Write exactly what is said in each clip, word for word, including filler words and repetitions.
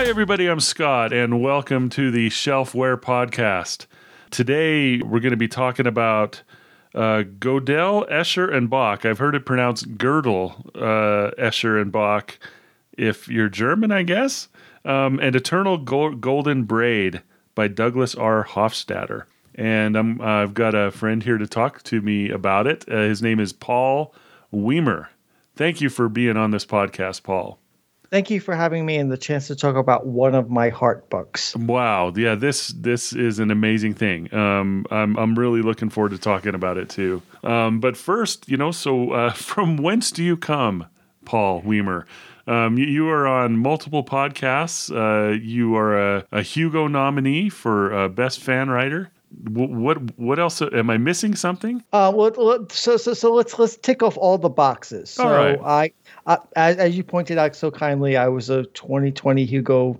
everybody, I'm Scott, and welcome to the Shelfware Podcast. Today, we're going to be talking about uh, Gödel, Escher, and Bach. I've heard it pronounced Gödel, uh, Escher, and Bach, if you're German, I guess. Um, and Eternal Go- Golden Braid by Douglas R. Hofstadter. And I'm, uh, I've got a friend here to talk to me about it. Uh, his name is Paul Weimer. Thank you for being on this podcast, Paul. Thank you for having me and the chance to talk about one of my heart books. Wow, yeah, this this is an amazing thing. Um, I'm I'm really looking forward to talking about it too. Um, but first, you know, so uh, from whence do you come, Paul Weimer? Um, you, you are on multiple podcasts. Uh, you are a, a Hugo nominee for uh, Best Fan Writer. What, what what else? Am I missing something? Uh, well, so so so let's let's tick off all the boxes. So all right. I, I as, as you pointed out so kindly, I was a twenty twenty Hugo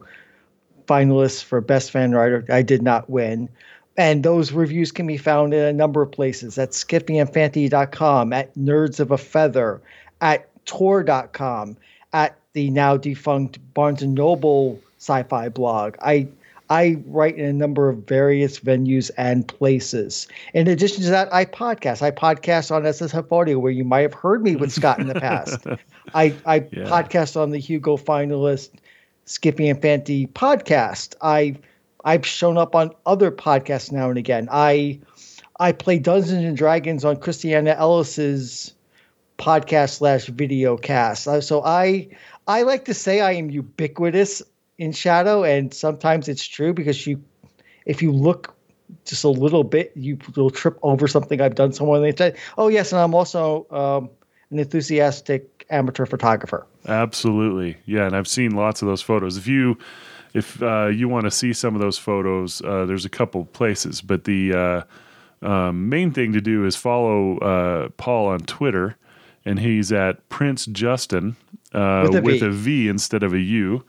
finalist for Best Fan Writer. I did not win, and those reviews can be found in a number of places at skippy and fantasy dot com, at Nerds of a Feather, at tor dot com, at the now defunct Barnes and Noble sci-fi blog. I. I write in a number of various venues and places. In addition to that, I podcast. I podcast on S S F Audio, where you might have heard me with Scott in the past. I, I yeah. podcast on the Hugo finalist Skippy and Fantasy podcast. I, I've shown up on other podcasts now and again. I I play Dungeons and Dragons on Christiana Ellis's podcast slash video cast. So I I like to say I am ubiquitous in Shadow, and sometimes it's true because you, if you look just a little bit, you will trip over something I've done somewhere. And they say, "Oh yes," and I'm also um, an enthusiastic amateur photographer. Absolutely, yeah, and I've seen lots of those photos. If you, if uh, you want to see some of those photos, uh, there's a couple places, but the uh, um, main thing to do is follow uh, Paul on Twitter, and he's at Prince Justin uh, with, a, with v. a V instead of a U.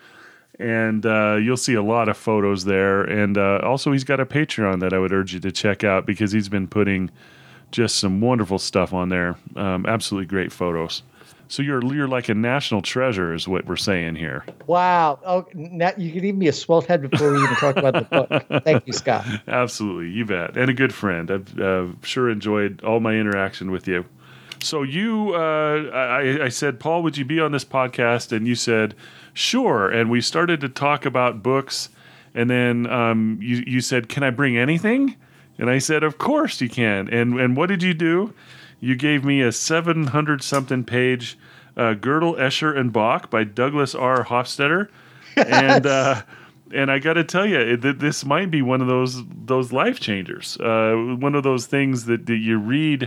And uh, you'll see a lot of photos there. And uh, also, he's got a Patreon that I would urge you to check out because he's been putting just some wonderful stuff on there. Um, absolutely great photos. So you're you're like a national treasure is what we're saying here. Wow. Oh, Nat, you could even be a swelled head before we even talk about the book. Thank you, Scott. Absolutely. You bet. And a good friend. I've uh, sure enjoyed all my interaction with you. So you, uh, I, I said, Paul, would you be on this podcast? And you said, sure. And we started to talk about books. And then um, you, you said, can I bring anything? And I said, of course you can. And and what did you do? You gave me a seven hundred something page uh, Gödel, Escher, and Bach by Douglas R. Hofstadter. And uh, and I got to tell you, that this might be one of those those life changers. Uh, one of those things that, that you read.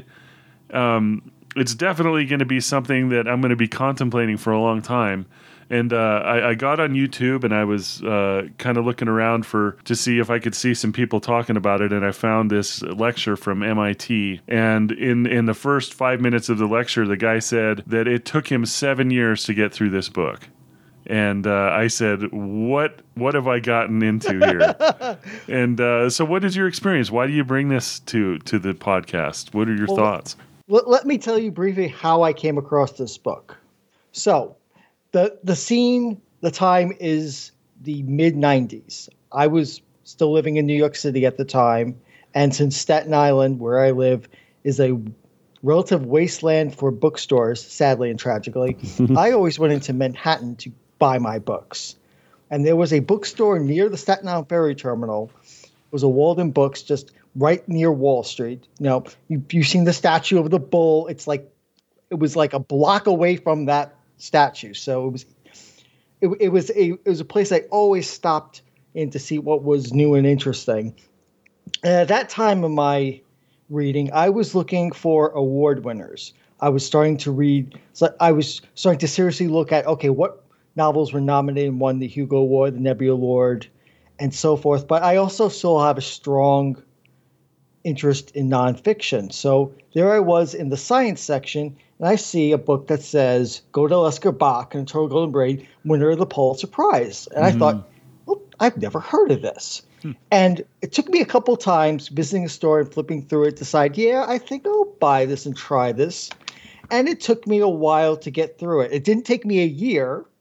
Um, It's definitely going to be something that I'm going to be contemplating for a long time. And uh, I, I got on YouTube and I was uh, kind of looking around for to see if I could see some people talking about it. And I found this lecture from M I T. And in, in the first five minutes of the lecture, the guy said that it took him seven years to get through this book. And uh, I said, what what have I gotten into here? and uh, so what is your experience? Why do you bring this to, to the podcast? What are your well, thoughts? Let, let me tell you briefly how I came across this book. So the the scene, the time is the mid nineties. I was still living in New York City at the time. And since Staten Island, where I live, is a relative wasteland for bookstores, sadly and tragically, I always went into Manhattan to buy my books. And there was a bookstore near the Staten Island Ferry Terminal. It was a Walden Books just right near Wall Street. You know, you, you've seen the statue of the bull. It's like, it was like a block away from that statue. So it was, it, it was a, it was a place I always stopped in to see what was new and interesting. And at that time of my reading, I was looking for award winners. I was starting to read, so I was starting to seriously look at, okay, what novels were nominated and won the Hugo Award, the Nebula Award, and so forth. But I also still have a strong interest in nonfiction. So there I was in the science section, and I see a book that says Gödel, Escher, Bach, and Eternal Golden Braid, winner of the Pulitzer Prize. And mm-hmm. I thought, well, I've never heard of this. Hmm. And it took me a couple times visiting a store and flipping through it, decide, yeah, I think I'll buy this and try this. And it took me a while to get through it. It didn't take me a year,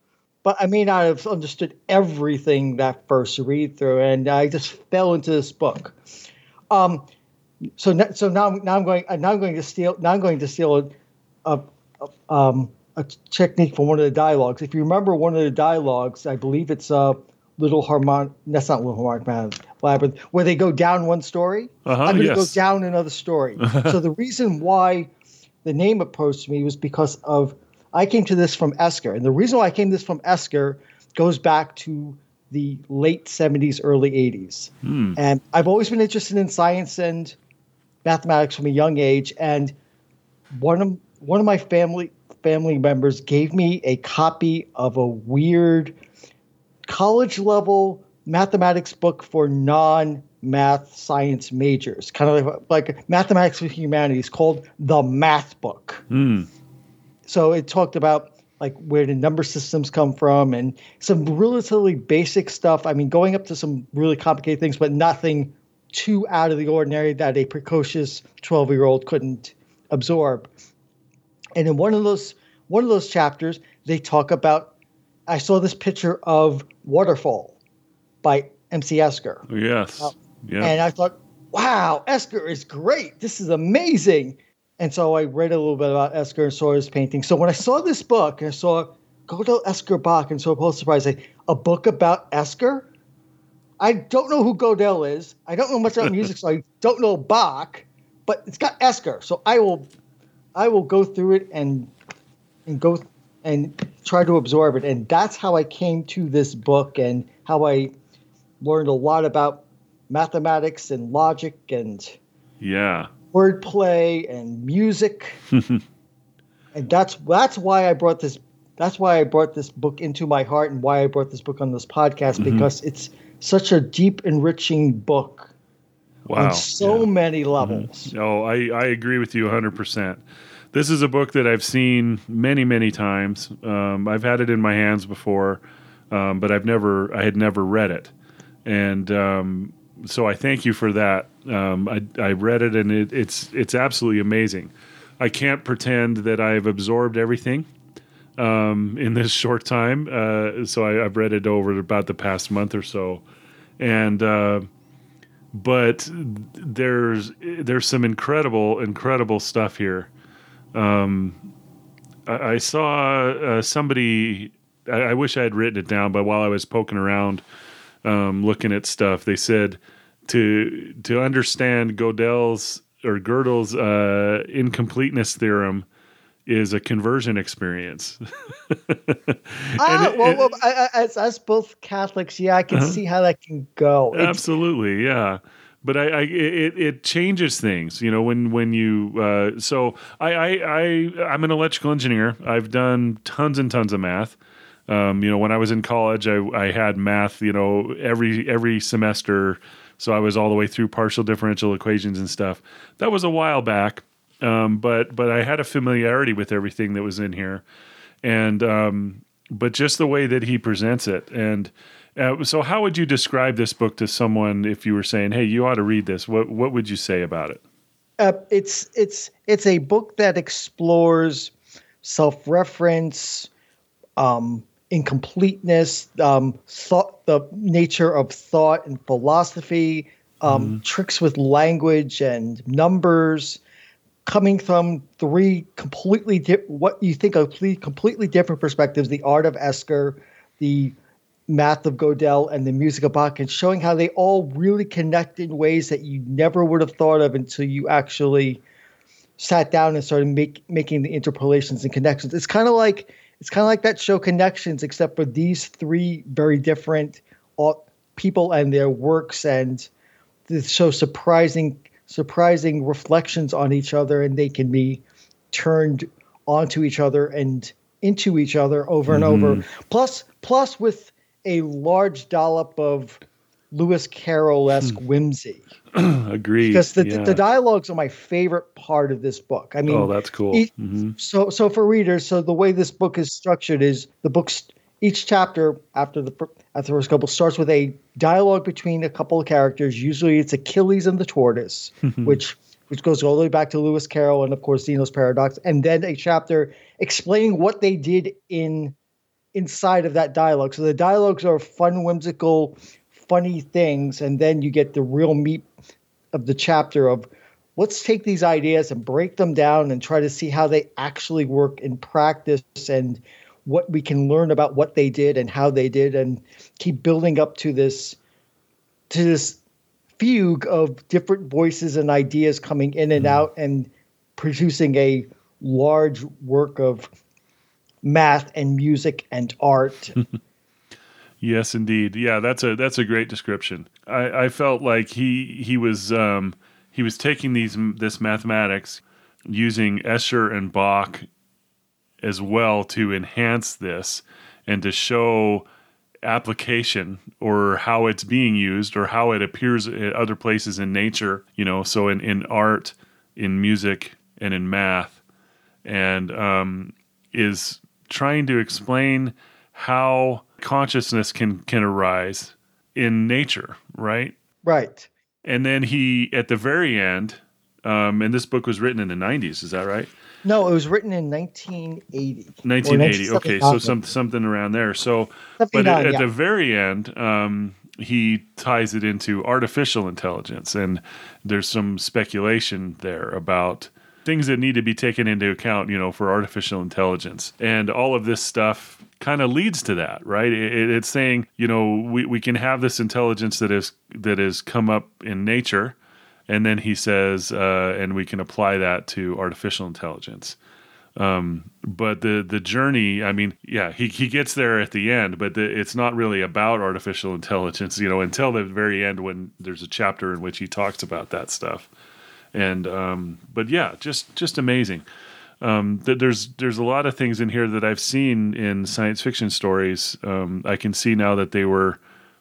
but I may not have understood everything that first read through, and I just fell into this book. Um, so n- so now now I'm going now I'm going to steal now I'm going to steal a, a, a um a technique from one of the dialogues. If you remember one of the dialogues, I believe it's uh Little Harmon. That's not Little Harmon Labyrinth, where they go down one story. Uh-huh, I'm going to yes. go down another story. So the reason why the name approached me was because of I came to this from Esker, and the reason why I came to this from Esker goes back to the late seventies, early eighties. Hmm. And I've always been interested in science and mathematics from a young age, and one of one of my family family members gave me a copy of a weird college level mathematics book for non-math science majors, kind of like, like mathematics with humanities, called The Math Book. Hmm. So it talked about like where the number systems come from and some relatively basic stuff. I mean, going up to some really complicated things, but nothing too out of the ordinary that a precocious twelve-year-old couldn't absorb. And in one of those one of those chapters, they talk about, I saw this picture of Waterfall by M C Esker. Yes. Uh, yeah. And I thought, wow, Esker is great. This is amazing. And so I read a little bit about Esker and saw his painting. So when I saw this book, I saw Godel Esker Bach, and so I was surprised, like, a book about Esker? I don't know who Godel is. I don't know much about music, so I don't know Bach, but it's got Esker. So I will I will go through it and and go and try to absorb it. And that's how I came to this book and how I learned a lot about mathematics and logic and yeah. wordplay and music. And that's that's why I brought this that's why I brought this book into my heart and why I brought this book on this podcast, mm-hmm. because it's such a deep, enriching book wow. on so yeah. many levels. Mm-hmm. Oh, I, I agree with you one hundred percent. This is a book that I've seen many, many times. Um, I've had it in my hands before, um, but I've never, I had never read it. And um, so I thank you for that. Um, I, I read it, and it, it's it's absolutely amazing. I can't pretend that I've absorbed everything um, in this short time. Uh, so I, I've read it over about the past month or so, and uh, but there's there's some incredible, incredible stuff here. Um, I, I saw uh, somebody. I, I wish I had written it down, but while I was poking around, um, looking at stuff, they said to to understand Gödel's or Gödel's uh, incompleteness theorem is a conversion experience. ah, it, well, it, well I, I, as us both Catholics, yeah, I can uh-huh. see how that can go. Absolutely, it's, yeah. But I, I it, it changes things, you know. When when you uh, so I, I I I'm an electrical engineer. I've done tons and tons of math. Um, you know, when I was in college, I, I had math, you know, every every semester. So I was all the way through partial differential equations and stuff. That was a while back, um, but but I had a familiarity with everything that was in here, and um, but just the way that he presents it. And uh, so, how would you describe this book to someone if you were saying, "Hey, you ought to read this"? What what would you say about it? Uh, it's it's it's a book that explores self-reference, um, incompleteness, um, thought, the nature of thought and philosophy, um, mm-hmm. tricks with language and numbers, coming from three completely di- what you think of three completely different perspectives: the art of Esker, the math of Gödel, and the music of Bach, and showing how they all really connect in ways that you never would have thought of until you actually sat down and started make, making the interpolations and connections. It's kind of like it's kind of like that show Connections, except for these three very different people and their works, and they show surprising surprising reflections on each other, and they can be turned onto each other and into each other over and mm-hmm. over. Plus, plus with a large dollop of Lewis Carroll-esque whimsy. Agreed. Because the, yeah. the dialogues are my favorite part of this book. I mean, oh, that's cool. Each, mm-hmm. So, so for readers, so the way this book is structured is the book's each chapter after the after the first couple starts with a dialogue between a couple of characters. Usually, it's Achilles and the tortoise, which which goes all the way back to Lewis Carroll and of course Zeno's paradox, and then a chapter explaining what they did in inside of that dialogue. So the dialogues are fun, whimsical, funny things, and then you get the real meat of the chapter of let's take these ideas and break them down and try to see how they actually work in practice and what we can learn about what they did and how they did, and keep building up to this to this fugue of different voices and ideas coming in and mm. out and producing a large work of math and music and art. Yes, indeed. Yeah, that's a that's a great description. I, I felt like he he was um, he was taking these this mathematics, using Escher and Bach as well to enhance this and to show application or how it's being used or how it appears at other places in nature. You know, so in, in art, in music, and in math, and um, is trying to explain how consciousness can can arise in nature, right? Right. And then he, at the very end, um, and this book was written in the nineties, is that right? No, it was written in nineteen eighty. nineteen eighty, okay, so some, something around there. So, but at, at yeah. the very end, um, he ties it into artificial intelligence, and there's some speculation there about things that need to be taken into account, you know, for artificial intelligence. And all of this stuff kind of leads to that, right? It, it's saying, you know, we, we can have this intelligence that is that has come up in nature, and then he says, uh, and we can apply that to artificial intelligence. Um, but the the journey, I mean, yeah, he, he gets there at the end, but the, it's not really about artificial intelligence, you know, until the very end when there's a chapter in which he talks about that stuff. And um, but yeah, just just amazing. Um, th- there's there's a lot of things in here that I've seen in science fiction stories. Um, I can see now that they were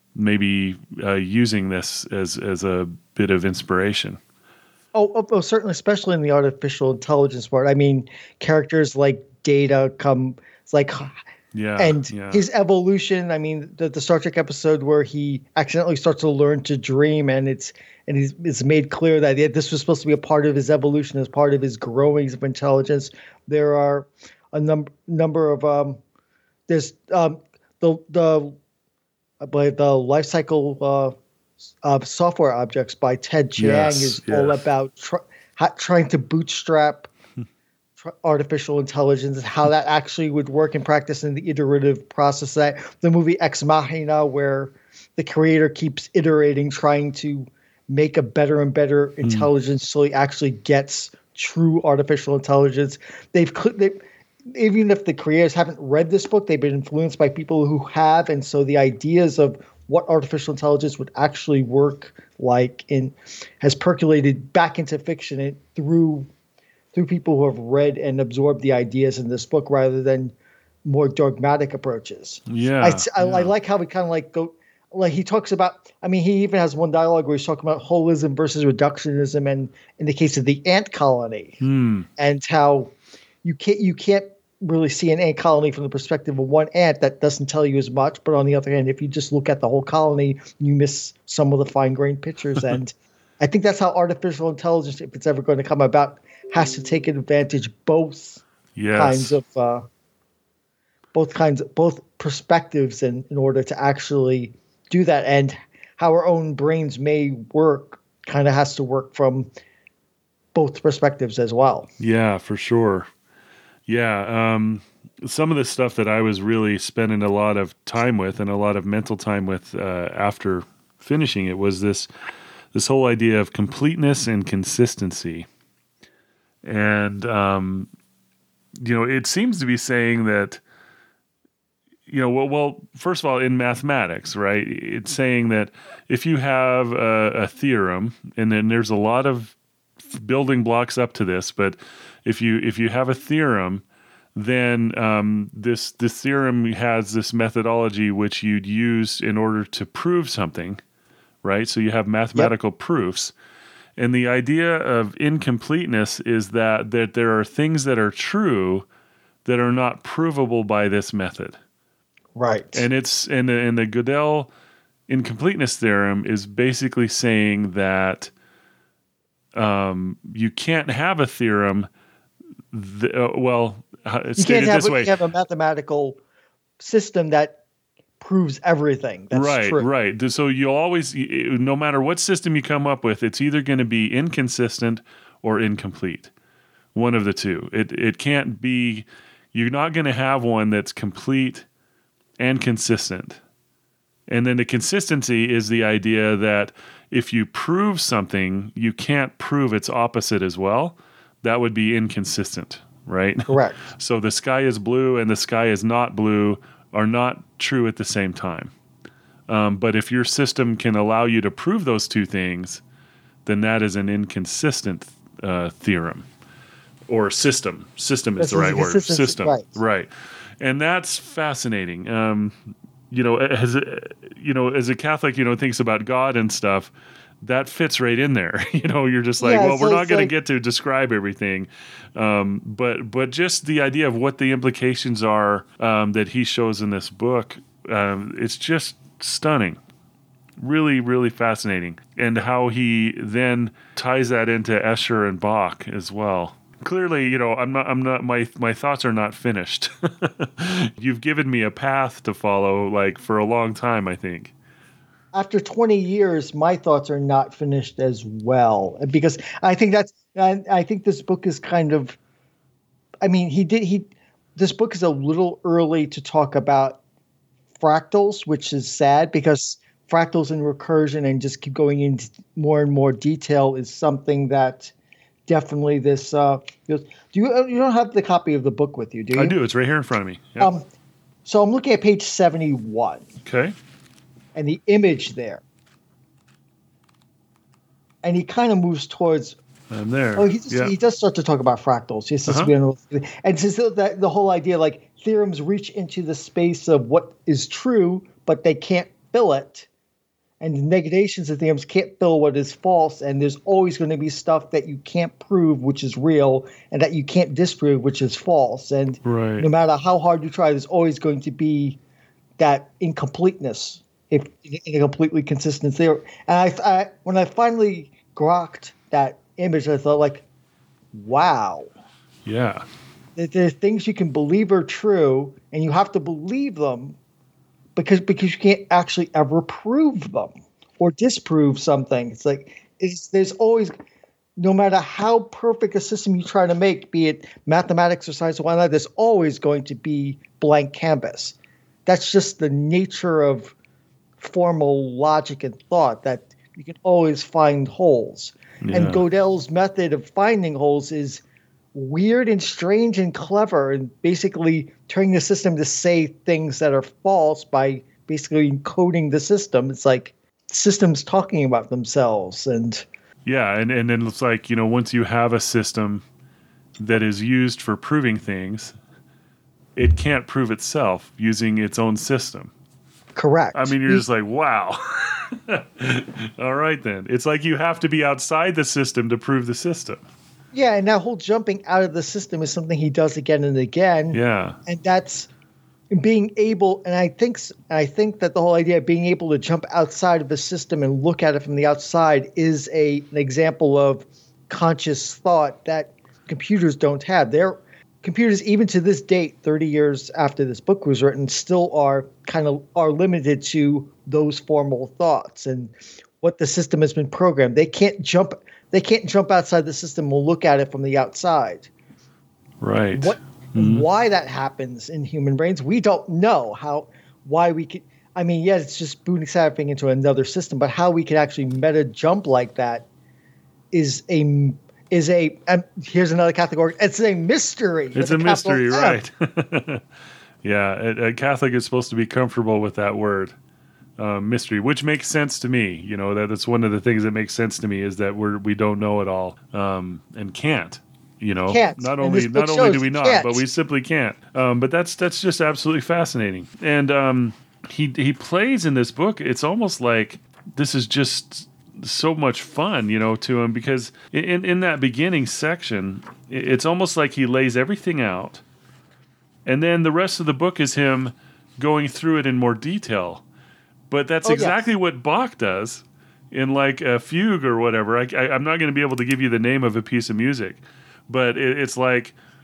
maybe uh, using this as as a bit of inspiration. Oh, oh, oh, certainly, especially in the artificial intelligence part. I mean, characters like Data come, it's like, yeah, and yeah. his evolution. I mean, the, the Star Trek episode where he accidentally starts to learn to dream, and it's and he's, it's made clear that yeah, this was supposed to be a part of his evolution, as part of his growing of intelligence. There are a number number of um, there's um, the the I believe the life cycle uh, of software objects by Ted Chiang yes, is yes. all about tr- ha- trying to bootstrap tr- artificial intelligence and how that actually would work in practice in the iterative process. That the movie Ex Machina, where the creator keeps iterating, trying to make a better and better intelligence mm. so he actually gets true artificial intelligence. They've, they, even if the creators haven't read this book, they've been influenced by people who have, and so the ideas of what artificial intelligence would actually work like in has percolated back into fiction and through through people who have read and absorbed the ideas in this book rather than more dogmatic approaches. Yeah, I, I, yeah. I like how we kind of like go. Like he talks about, I mean, he even has one dialogue where he's talking about holism versus reductionism, and in the case of the ant colony, hmm. and how you can't you can't really see an ant colony from the perspective of one ant. That doesn't tell you as much. But on the other hand, if you just look at the whole colony, you miss some of the fine grained pictures. And I think that's how artificial intelligence, if it's ever going to come about, has to take advantage both yes. kinds of uh, both kinds of both perspectives, in, in order to actually do that. And how our own brains may work kind of has to work from both perspectives as well. Yeah, for sure. Yeah. Um, some of the stuff that I was really spending a lot of time with and a lot of mental time with uh, after finishing it was this, this whole idea of completeness and consistency. And, um, you know, it seems to be saying that, you know, well, well, first of all, in mathematics, right, it's saying that if you have a, a theorem, and then there's a lot of building blocks up to this, but if you if you have a theorem, then um, this this theorem has this methodology which you'd use in order to prove something, right? So you have mathematical yep. proofs. And the idea of incompleteness is that, that there are things that are true that are not provable by this method. Right. And it's and the, and the Gödel incompleteness theorem is basically saying that um, you can't have a theorem. Th- uh, well, it's you stated can't have, this way: you have a mathematical system that proves everything. That's right, true. right. So you always, no matter what system you come up with, it's either going to be inconsistent or incomplete. One of the two. It it can't be. You're not going to have one that's complete and consistent. And then the consistency is the idea that if you prove something, you can't prove its opposite as well. That would be inconsistent, right? Correct. So the sky is blue and the sky is not blue are not true at the same time. Um, but if your system can allow you to prove those two things, then that is an inconsistent uh, theorem or system. System is This the is right a word. consistent- System, right. right? And that's fascinating. Um, you know, as a, you know, as a Catholic, you know, thinks about God and stuff. That fits right in there. You know, you're just like, Yeah, well, so we're not it's going like- to get to describe everything, um, but but just the idea of what the implications are um, that he shows in this book, um, it's just stunning. Really, really fascinating, and how he then ties that into Escher and Bach as well. Clearly, you know, I'm not. I'm not. My my thoughts are not finished. You've given me a path to follow, like for a long time, I think. After twenty years, my thoughts are not finished as well, because I think that's. I, I think this book is kind of. I mean, he did. He. This book is a little early to talk about fractals, which is sad because fractals and recursion and just keep going into more and more detail is something that definitely this. Uh, do you? You don't have the copy of the book with you, do you? I do. It's right here in front of me. Yep. Um, so I'm looking at page seventy-one. Okay. And the image there. And he kind of moves towards. I'm there. Oh, he, just, yeah. he does start to talk about fractals. He says, Uh-huh. and says that the whole idea, like theorems reach into the space of what is true, but they can't fill it. And the negations of theorems can't fill what is false. And there's always going to be stuff that you can't prove, which is real, and that you can't disprove, which is false. And Right. no matter how hard you try, there's always going to be that incompleteness. If in a completely consistent theory, and I, I, when I finally grokked that image, I thought, like, wow, Yeah. there, there are things you can believe are true, and you have to believe them because because you can't actually ever prove them or disprove something. It's like it's, there's always, no matter how perfect a system you try to make, be it mathematics or science or whatnot, there's always going to be blank canvas. That's just the nature of formal logic and thought, that you can always find holes. Yeah. And Gödel's method of finding holes is weird and strange and clever, and basically turning the system to say things that are false by basically encoding the system. It's like systems talking about themselves. And Yeah, and, and then it's like, you know, once you have a system that is used for proving things, it can't prove itself using its own system. correct. I mean, you're just like, wow. All right, then. It's like you have to be outside the system to prove the system. Yeah, and that whole jumping out of the system is something he does again and again. Yeah. And that's being able, and I think I think that the whole idea of being able to jump outside of the system and look at it from the outside is a an example of conscious thought that computers don't have. They're computers, even to this date, thirty years after this book was written, still are kind of are limited to those formal thoughts and what the system has been programmed. They can't jump. They can't jump outside the system and look at it from the outside. Right. What, Mhm. why that happens in human brains, we don't know. How, why we could. I mean, yes, it's just bootstrapping into another system, but how we could actually meta jump like that is a is a. Um, here's another Catholic organ. It's a mystery. It's with a capital mystery, M. right? Yeah, a, a Catholic is supposed to be comfortable with that word, uh, mystery, which makes sense to me. You know, that that's one of the things that makes sense to me is that we're we don't know it all, um, and can't. You know, Can't. not And only this book not only do shows we you not, can't. but we simply can't. Um, but that's that's just absolutely fascinating. And um, he he plays in this book. It's almost like this is just so much fun, you know, to him, because in in that beginning section, it- it's almost like he lays everything out, and then the rest of the book is him going through it in more detail. But that's Oh, yes. exactly what Bach does in like a fugue or whatever. I, I, I'm not going to be able to give you the name of a piece of music, but it, it's like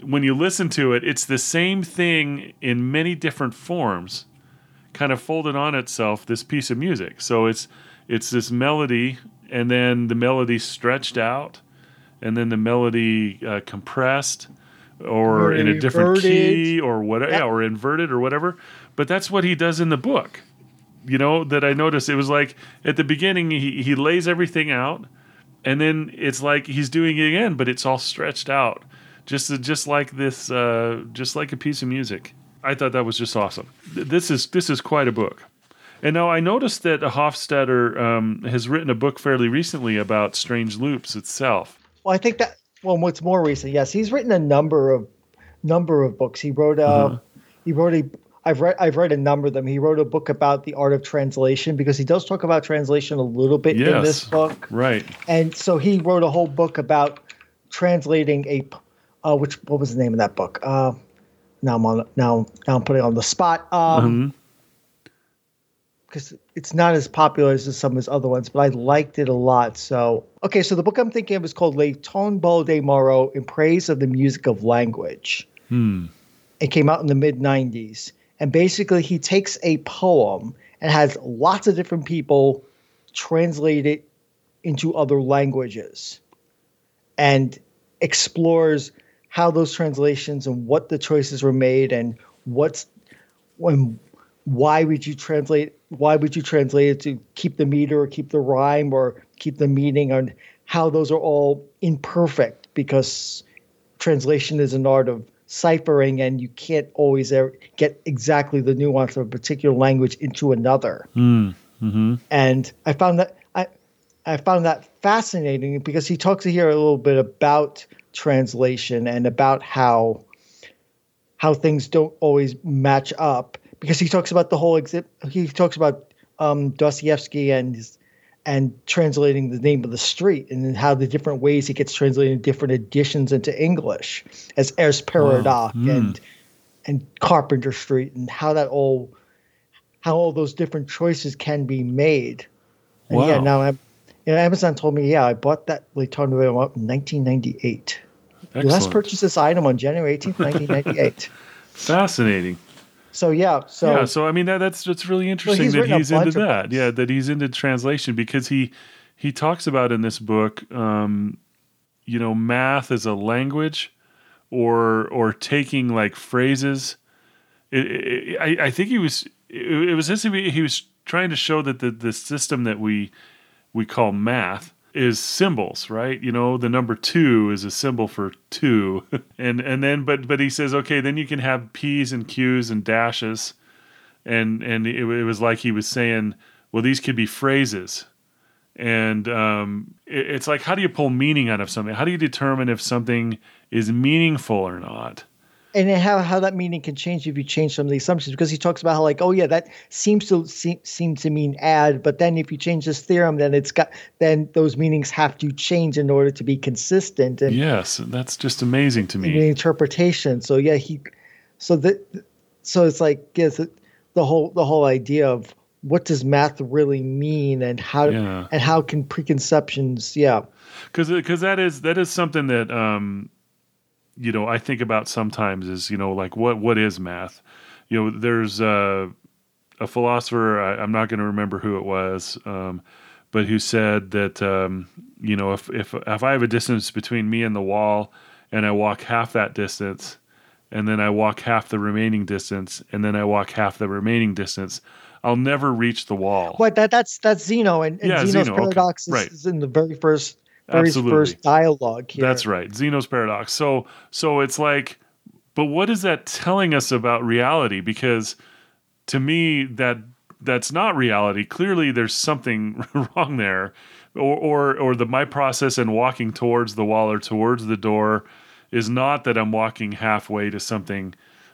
when you listen to it, it's the same thing in many different forms, kind of folded on itself, this piece of music. So it's it's this melody, and then the melody stretched out, and then the melody uh, compressed, or in a different key, or whatever, yep. yeah, or inverted, or whatever. But that's what he does in the book. You know, that I noticed. It was like at the beginning, he, he lays everything out, and then it's like he's doing it again, but it's all stretched out, just just like this, uh, just like a piece of music. I thought that was just awesome. This is this is quite a book. And now I noticed that Hofstadter um, has written a book fairly recently about Strange Loops itself. Well, I think that well, what's more recent? Yes, he's written a number of number of books. He wrote a uh-huh. he wrote a I've read I've read a number of them. He wrote a book about the art of translation, because he does talk about translation a little bit yes, in this book. Right. And so he wrote a whole book about translating a uh, which what was the name of that book? Uh, now I'm on now now I'm putting it on the spot. Um mm-hmm. Because it's not as popular as some of his other ones, but I liked it a lot. So, okay, so the book I'm thinking of is called Le Tombeau des Moreaux in Praise of the Music of Language. Hmm. It came out in the mid nineties. And basically he takes a poem and has lots of different people translate it into other languages and explores how those translations and what the choices were made and what's when why would you translate why would you translate it to keep the meter or keep the rhyme or keep the meaning, and how those are all imperfect, because translation is an art of ciphering and you can't always ever get exactly the nuance of a particular language into another. Mm, mm-hmm. And I found that I I found that fascinating, because he talks here a little bit about translation and about how how things don't always match up. Because he talks about the whole exhibit, he talks about um, Dostoevsky and his, and translating the name of the street, and how the different ways it gets translated in different editions into English, as Ers Peredoc wow. mm. and and Carpenter Street, and how that all how all those different choices can be made. And wow. yeah, now I'm, you know, Amazon told me, yeah, I bought that Le Tombeau in nineteen ninety-eight. Excellent. You last purchased this item on January eighteenth, nineteen ninety-eight. Fascinating. So yeah, so yeah, so I mean that that's that's really interesting well, he's that he's into that. Books. Yeah, that he's into translation, because he he talks about in this book, um, you know, math as a language, or or taking like phrases. It, it, I I think he was it, it was his, he was trying to show that the the system that we we call math is symbols, right? You know, the number two is a symbol for two. and and then but but he says, okay, then you can have P's and Q's and dashes. And and it, it was like he was saying, well, these could be phrases. And um, it, it's like, how do you pull meaning out of something? How do you determine if something is meaningful or not? And how, how that meaning can change if you change some of the assumptions, because he talks about how, like, oh yeah, that seems to seem, seem to mean add, but then if you change this theorem, then it's got then those meanings have to change in order to be consistent. And yes, that's just amazing to me. The interpretation. So yeah, he, so that, so it's like yes, the whole the whole idea of what does math really mean, and how yeah. and how can preconceptions, yeah, because because that is that is something that. Um, you know, I think about sometimes is, you know, like what, what is math? You know, there's a, a philosopher, I, I'm not going to remember who it was, um, but who said that, um, you know, if, if, if I have a distance between me and the wall and I walk half that distance, and then I walk half the remaining distance, and then I walk half the remaining distance, I'll never reach the wall. What that that's, that's Zeno, and, and yeah, Zeno's Zeno, paradox okay. is, right. is in the very first Very Absolutely. first dialogue here. That's right. Zeno's paradox. So so it's like, but what is that telling us about reality? Because to me, that that's not reality. Clearly there's something wrong there. Or or or the my process in walking towards the wall or towards the door is not that I'm walking halfway to something.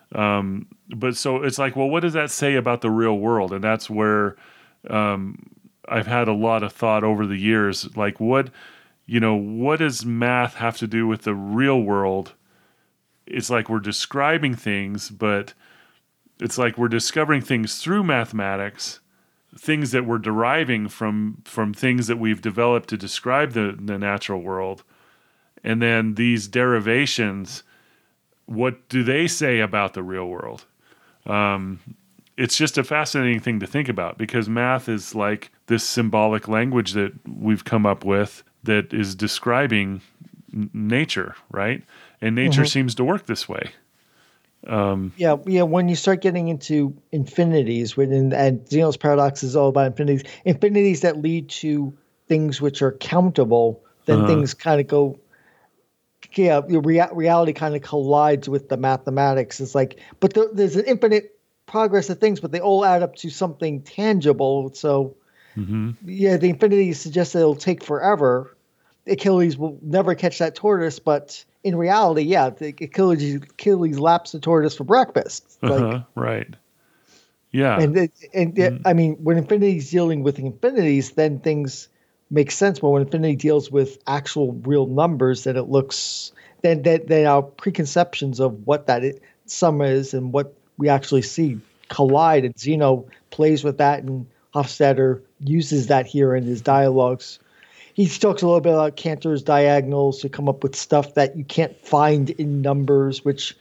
Um, but so it's like, well, what does that say about the real world? And that's where um, I've had a lot of thought over the years. Like what You know, what does math have to do with the real world? It's like we're describing things, but it's like we're discovering things through mathematics, things that we're deriving from from things that we've developed to describe the, the natural world. And then these derivations, what do they say about the real world? Um, it's just a fascinating thing to think about, because math is like this symbolic language that we've come up with that is describing n- nature, right? And nature Mhm. seems to work this way. Yeah, yeah. When you start getting into infinities, within and Zeno's paradox is all about infinities, infinities that lead to things which are countable, then Uh-huh. things kind of go. Yeah, your rea- reality kind of collides with the mathematics. It's like, but there, there's an infinite progress of things, but they all add up to something tangible. So, Mm-hmm. yeah, the infinities suggest that it'll take forever. Achilles will never catch that tortoise, but in reality, yeah, the Achilles Achilles laps the tortoise for breakfast. It's Uh-huh. like, Right. Yeah. and it, and it, Mm. I mean, when infinity's dealing with infinities, then things make sense. But when infinity deals with actual real numbers, then it looks then then, then our preconceptions of what that i- sum is and what we actually see collide. And Zeno plays with that, and Hofstadter uses that here in his dialogues. He talks a little bit about Cantor's diagonals to come up with stuff that you can't find in numbers, which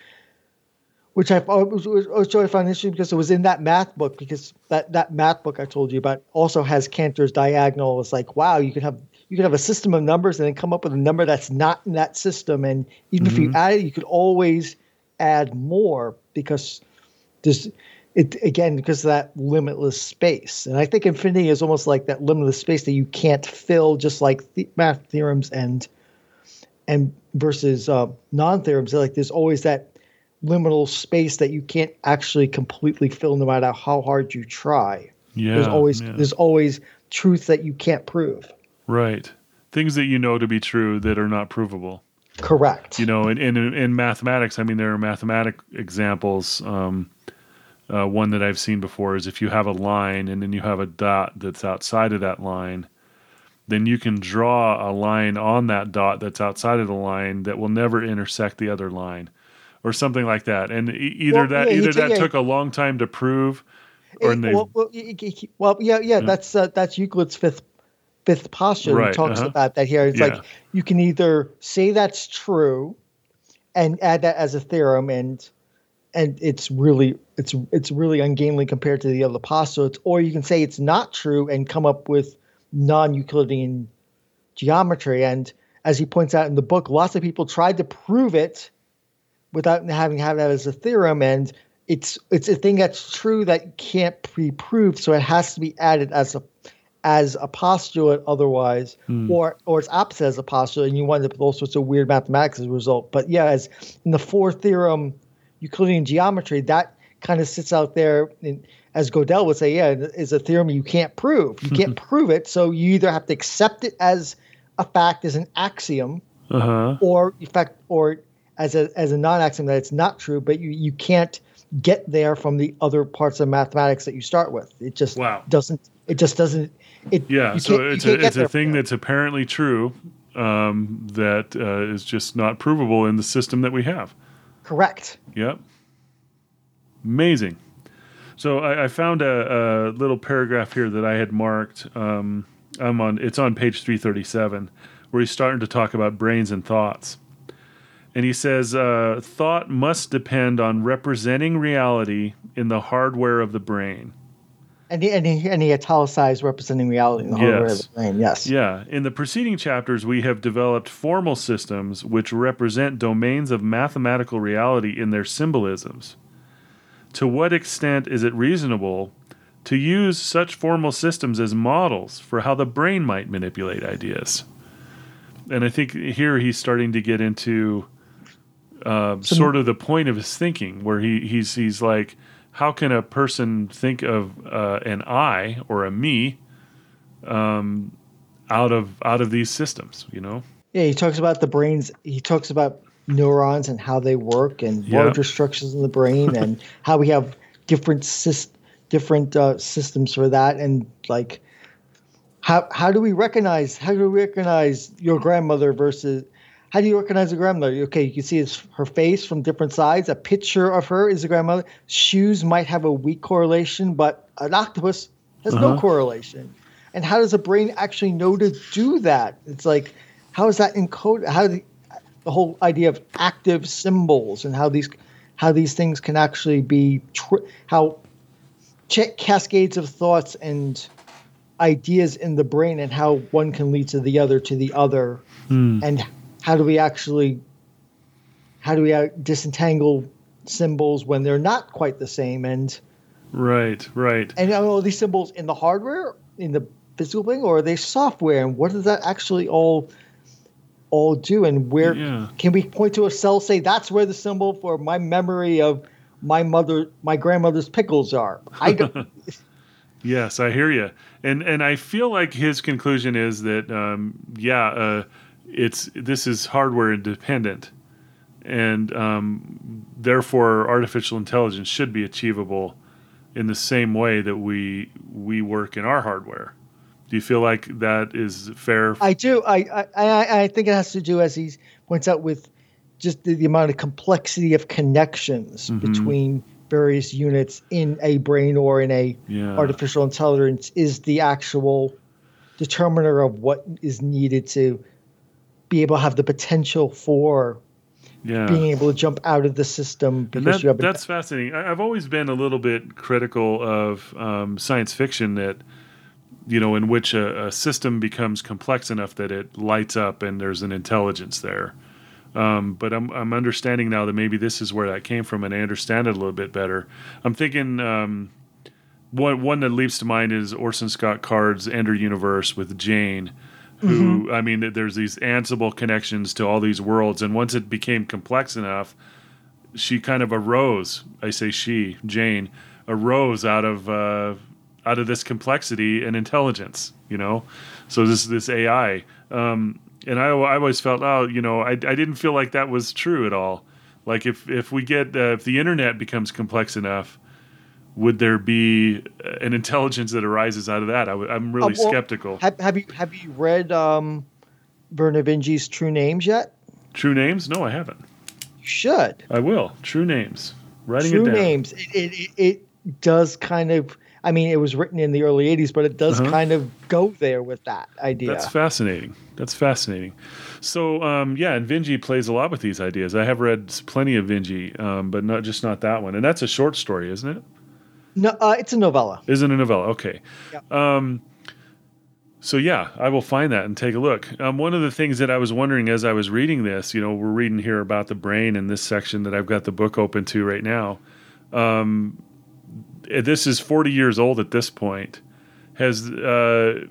which I which, which I found interesting because it was in that math book. Because that, that math book I told you about also has Cantor's diagonal. It's like, wow, you can have you can have a system of numbers and then come up with a number that's not in that system. And even if you Mhm. add it, you could always add more because there's it again because of that limitless space. And I think infinity is almost like that limitless space that you can't fill, just like the math theorems and and versus uh, non-theorems. Like there's always that liminal space that you can't actually completely fill, no matter how hard you try. Yeah. There's always yeah. there's always truth that you can't prove. Right. Things that you know to be true that are not provable. Correct. You know, in, in, in mathematics, I mean, there are mathematic examples. Um, uh, one that I've seen before is if you have a line and then you have a dot that's outside of that line, then you can draw a line on that dot that's outside of the line that will never intersect the other line, or something like that. And e- either Well, that yeah, he either ta- that yeah, took a long time to prove, or Eh, they well, well, y- y- y- well, yeah, yeah. Yeah. That's uh, that's Euclid's fifth fifth postulate. He Right, talks uh-huh. about that here. It's Yeah. like you can either say that's true and add that as a theorem, and and it's really it's it's really ungainly compared to the other postulates, or you can say it's not true and come up with non-Euclidean geometry. And as he points out in the book, lots of people tried to prove it without having had that as a theorem, and it's it's a thing that's true that can't be proved, so it has to be added as a as a postulate otherwise, Hmm. or or it's opposite as a postulate, and you wind up with all sorts of weird mathematics as a result. But yeah, as in the four theorem Euclidean geometry, that kind of sits out there, in, as Gödel would say, yeah, is a theorem you can't prove. You can't prove it, so you either have to accept it as a fact, as an axiom, Uh-huh. or in fact, or as a as a non-axiom that it's not true, but you you can't get there from the other parts of mathematics that you start with. It just Wow. doesn't. It just doesn't. It Yeah, you so can't- you it's can't a get it's a there thing from there. that's apparently true, um, that uh, is just not provable in the system that we have. Correct. Yep. Amazing. So I, I found a, a little paragraph here that I had marked. Um, I'm on. It's on page three thirty-seven, where he's starting to talk about brains and thoughts. And he says, uh, thought must depend on representing reality in the hardware of the brain. And he, and he, and he italicized representing reality in the hardware of Yes. the brain. Yes. Yeah. In the preceding chapters, we have developed formal systems which represent domains of mathematical reality in their symbolisms. To what extent is it reasonable to use such formal systems as models for how the brain might manipulate ideas? And I think here he's starting to get into uh, sort of the point of his thinking, where he, he's he's like, how can a person think of uh, an I or a me um, out of out of these systems? You know? Yeah. He talks about the brains. He talks about neurons and how they work, and Yeah. larger structures in the brain, and how we have different syst- different uh, systems for that, and like how how do we recognize how do we recognize your grandmother versus how do you recognize a grandmother? Okay, you can see it's her face from different sides. A picture of her is a grandmother. Shoes might have a weak correlation, but an octopus has no Uh-huh. correlation. And how does a brain actually know to do that? It's like, how is that encoded? How do the whole idea of active symbols and how these how these things can actually be tr- how ch- cascades of thoughts and ideas in the brain and how one can lead to the other to the other, Hmm. and how do we actually how do we uh, disentangle symbols when they're not quite the same, and Right, right. and are these symbols in the hardware, in the physical thing, or are they software, and what does that actually all all do, and where Yeah. can we point to a cell, say that's where the symbol for my memory of my mother my grandmother's pickles are? I don't. Yes, I hear you, and and I feel like his conclusion is that um, yeah, uh, it's this is hardware independent, and um, therefore artificial intelligence should be achievable in the same way that we we work in our hardware. Do you feel like that is fair? I do. I, I I I think it has to do, as he points out, with just the, the amount of complexity of connections Mhm. between various units in a brain or in a Yeah. artificial intelligence is the actual determiner of what is needed to be able to have the potential for Yeah. being able to jump out of the system And because that, you have a, that's fascinating. I, I've always been a little bit critical of um, science fiction that, you know, in which a, a system becomes complex enough that it lights up and there's an intelligence there. Um, but I'm I'm understanding now that maybe this is where that came from, and I understand it a little bit better. I'm thinking um, one one that leaps to mind is Orson Scott Card's Ender Universe with Jane, who I mean, there's these Ansible connections to all these worlds, and once it became complex enough, she kind of arose. I say she, Jane, arose out of uh, out of this complexity and intelligence. You know, so this this A I. Um, And I, I always felt, oh, you know, I, I didn't feel like that was true at all. Like if, if we get, uh, if the internet becomes complex enough, would there be an intelligence that arises out of that? I w- I'm really Uh, well, skeptical. Have, have you have you read um, Vernor Vinge's True Names yet? True Names? No, I haven't. You should. I will. True Names. Writing True it down. Names. It, it, it, it does kind of, I mean, it was written in the early eighties, but it does Uh-huh. kind of go there with that idea. That's fascinating. That's fascinating. So, um, yeah, and Vinge plays a lot with these ideas. I have read plenty of Vinge, um, but not just not that one. And that's a short story, isn't it? No, uh, it's a novella. Isn't a novella? Okay. Yep. Um, so yeah, I will find that and take a look. Um, one of the things that I was wondering as I was reading this, you know, we're reading here about the brain in this section that I've got the book open to right now. Um, this is forty years old at this point. Has uh,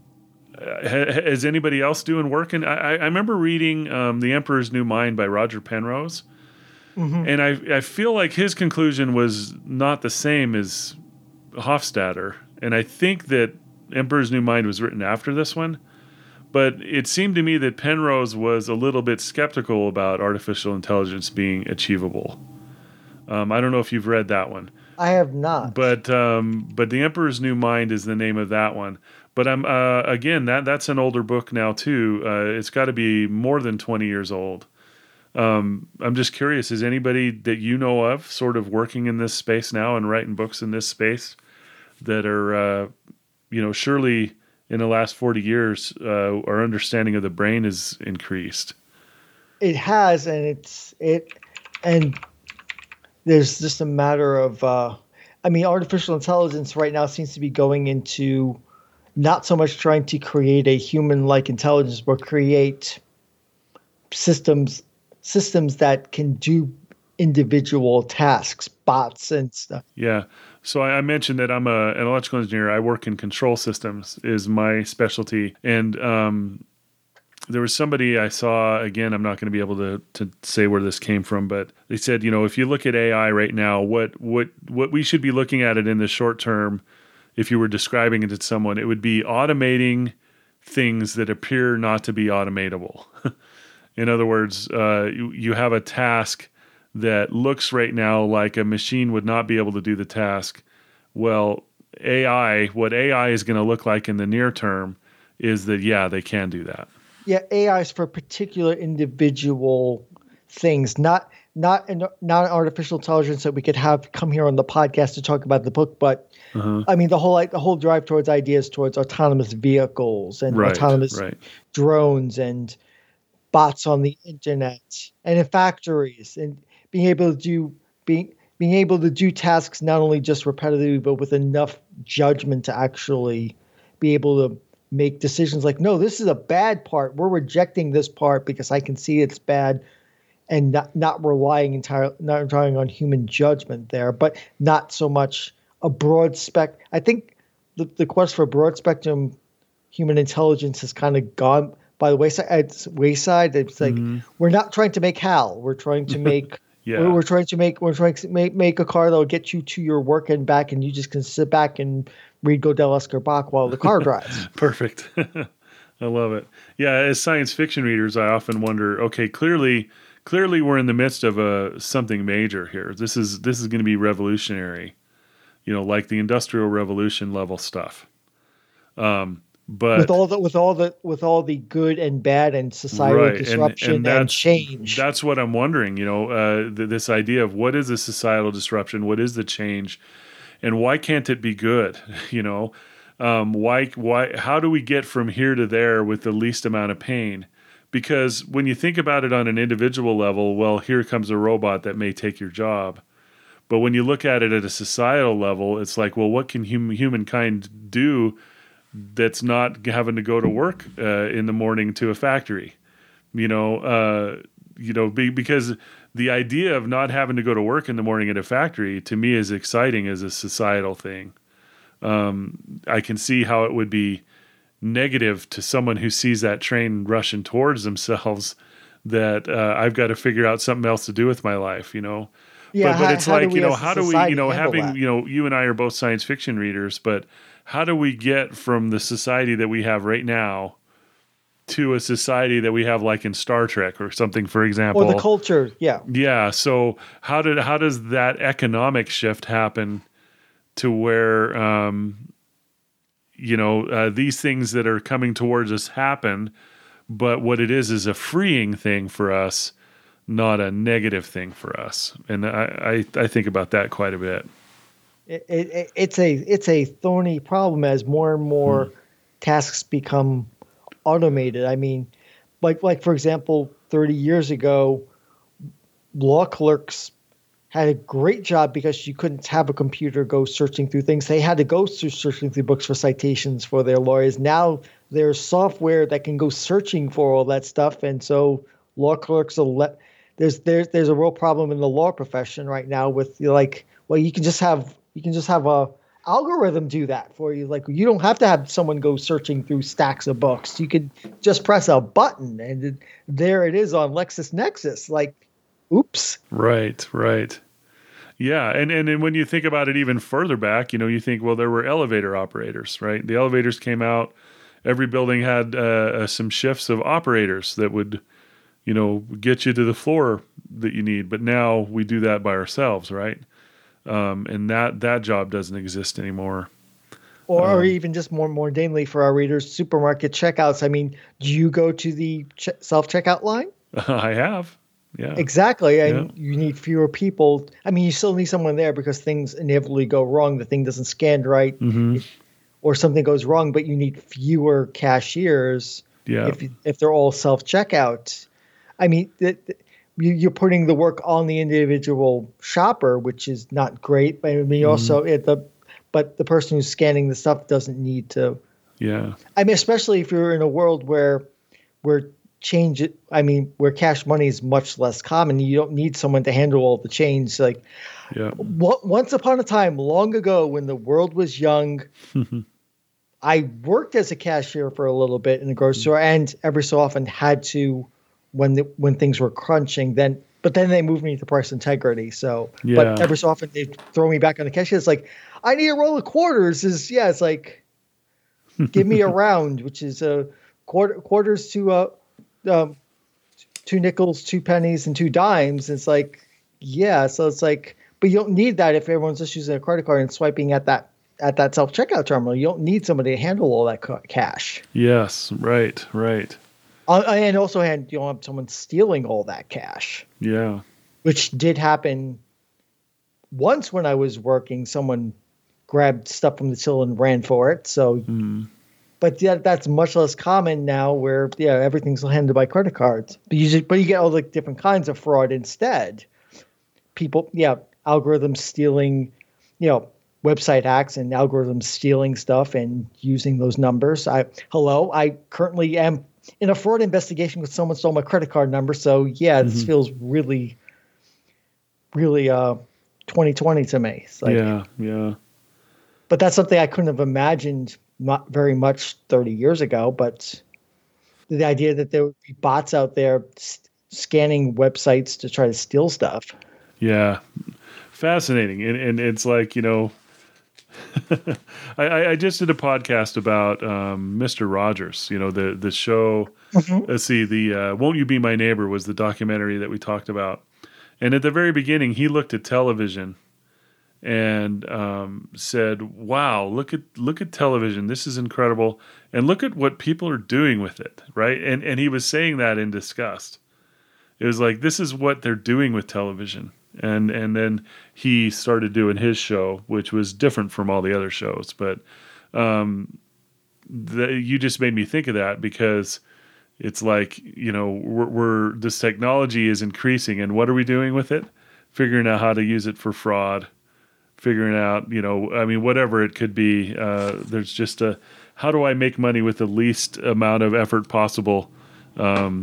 ha, has anybody else doing work? And I, I remember reading um, The Emperor's New Mind by Roger Penrose. Mm-hmm. And I, I feel like his conclusion was not the same as Hofstadter. And I think that Emperor's New Mind was written after this one. But it seemed to me that Penrose was a little bit skeptical about artificial intelligence being achievable. Um, I don't know if you've read that one. I have not. But um, but The Emperor's New Mind is the name of that one. But I'm uh, again, that that's an older book now, too. Uh, it's got to be more than twenty years old. Um, I'm just curious, is anybody that you know of sort of working in this space now and writing books in this space that are, uh, you know, surely in the last forty years, uh, our understanding of the brain is increased? It has, and it's it, and there's just a matter of, uh, I mean, artificial intelligence right now seems to be going into not so much trying to create a human-like intelligence, but create systems systems that can do individual tasks, bots and stuff. Yeah. So I, I mentioned that I'm a, an electrical engineer. I work in control systems is my specialty. And um, there was somebody I saw, again, I'm not going to be able to, to say where this came from, but they said, you know, if you look at A I right now, what, what, what we should be looking at it in the short term, if you were describing it to someone, it would be automating things that appear not to be automatable. In other words, uh, you, you have a task that looks right now like a machine would not be able to do the task. Well, A I, what A I is going to look like in the near term is that, yeah, they can do that. Yeah, A I is for particular individual things, not not an, not an artificial intelligence that we could have come here on the podcast to talk about the book, but Uh-huh. I mean the whole the whole drive towards ideas towards autonomous vehicles and Right, autonomous right. drones and bots on the internet and in factories, and being able to do being being able to do tasks not only just repetitively but with enough judgment to actually be able to make decisions like, no, this is a bad part. We're rejecting this part because I can see it's bad, and not not relying entirely not relying on human judgment there, but not so much a broad spec. I think the, the quest for broad spectrum human intelligence has kind of gone by the wayside. It's wayside. It's like Mhm. we're not trying to make HAL. We're trying to make Yeah. we're, we're trying to make we're trying to make make a car that'll get you to your work and back, and you just can sit back and read Godel Esker Bach while the car drives. Perfect. I love it. Yeah, as science fiction readers, I often wonder, okay, clearly clearly we're in the midst of a something major here. This is this is going to be revolutionary. You know, like the Industrial Revolution level stuff. Um but with all the with all the with all the good and bad and societal right, and, disruption and and, that's change. that's what I'm wondering. You know, uh, th- this idea of what is the societal disruption, what is the change, and why can't it be good? You know, um, why why how do we get from here to there with the least amount of pain? Because when you think about it on an individual level, well, here comes a robot that may take your job. But when you look at it at a societal level, it's like, well, what can hum- humankind do that's not having to go to work uh, in the morning to a factory? You know, uh, you know, be, because the idea of not having to go to work in the morning at a factory to me is exciting as a societal thing. Um, I can see how it would be negative to someone who sees that train rushing towards themselves that uh, I've got to figure out something else to do with my life, you know. Yeah, but but how- it's how do like, we you know, as a how do we, you society know, handle having, that? you know, you and I are both science fiction readers, but how do we get from the society that we have right now to a society that we have like in Star Trek or something, for example? Or the culture, yeah. Yeah. So how did how does that economic shift happen to where um, you know uh, these things that are coming towards us happen, but what it is is a freeing thing for us, not a negative thing for us. And I I, I think about that quite a bit. It, it, it's a it's a thorny problem as more and more Hmm. tasks become automated. I mean, like like for example, thirty years ago, law clerks had a great job because you couldn't have a computer go searching through things. They had to go through searching through books for citations for their lawyers. Now there's software that can go searching for all that stuff, and so law clerks are let. There's there's there's a real problem in the law profession right now with like, well, you can just have you can just have a algorithm do that for you. Like you don't have to have someone go searching through stacks of books. You could just press a button and it, there it is on LexisNexis. Like, oops. Right, right. Yeah, and, and and when you think about it even further back, you know, you think, well, there were elevator operators, right? The elevators came out. Every building had uh, uh, some shifts of operators that would, you know, get you to the floor that you need. But now we do that by ourselves, right? Um, and that that job doesn't exist anymore. Or, Um, or even just more mundanely for our readers, supermarket checkouts. I mean, do you go to the ch- self checkout line? I have, yeah, Exactly. And Yeah. you need fewer people. I mean, you still need someone there because things inevitably go wrong. The thing doesn't scan right, hmm it- or something goes wrong, but you need fewer cashiers yeah, if if they're all self checkout. I mean, th- th- you, you're putting the work on the individual shopper, which is not great. But I mean, Mhm. also it, the but the person who's scanning the stuff doesn't need to. yeah, I mean, especially if you're in a world where where change it. I mean, where cash money is much less common. You don't need someone to handle all the change. Like yeah, w- once upon a time, long ago, when the world was young, I worked as a cashier for a little bit in the grocery store, and every so often had to when the, when things were crunching. Then, but then they moved me to price integrity. So, Yeah. but every so often they throw me back on the cashier. It's like I need a roll of quarters. Is yeah, it's like give me a round, which is a uh, quarter quarters to uh, um, two nickels, two pennies, and two dimes. It's like yeah, so it's like, but you don't need that if everyone's just using a credit card and swiping at that at that self checkout terminal. You don't need somebody to handle all that ca- cash. yes, right, right, Uh, and also, hand you don't have someone stealing all that cash, yeah, which did happen once when I was working. Someone grabbed stuff from the till and ran for it. So mm. but yeah, that's much less common now where, yeah, everything's handled by credit cards. But you just, but you get all the different kinds of fraud instead. People, yeah, algorithms stealing, you know, website hacks and algorithms stealing stuff and using those numbers. I, hello, I currently am in a fraud investigation with someone stole my credit card number. So yeah, this Mm-hmm. feels really, really, uh, twenty twenty to me. It's like, Yeah, yeah. but that's something I couldn't have imagined not very much thirty years ago. But the idea that there would be bots out there s- scanning websites to try to steal stuff. Yeah, fascinating, and and it's like, you know, I, I I just did a podcast about um, Mister Rogers. You know, the the show. Let's see, the uh, "Won't You Be My Neighbor" was the documentary that we talked about, and at the very beginning, he looked at television and um, said, "Wow, look at look at television. This is incredible, and look at what people are doing with it." Right, and and he was saying that in disgust. It was like, this is what they're doing with television. And and then he started doing his show, which was different from all the other shows. But um, the, you just made me think of that, because it's like, you know, we're, we're this technology is increasing, and what are we doing with it? Figuring out how to use it for fraud, figuring out, you know, I mean, whatever it could be. Uh, there's just a, how do I make money with the least amount of effort possible? Um,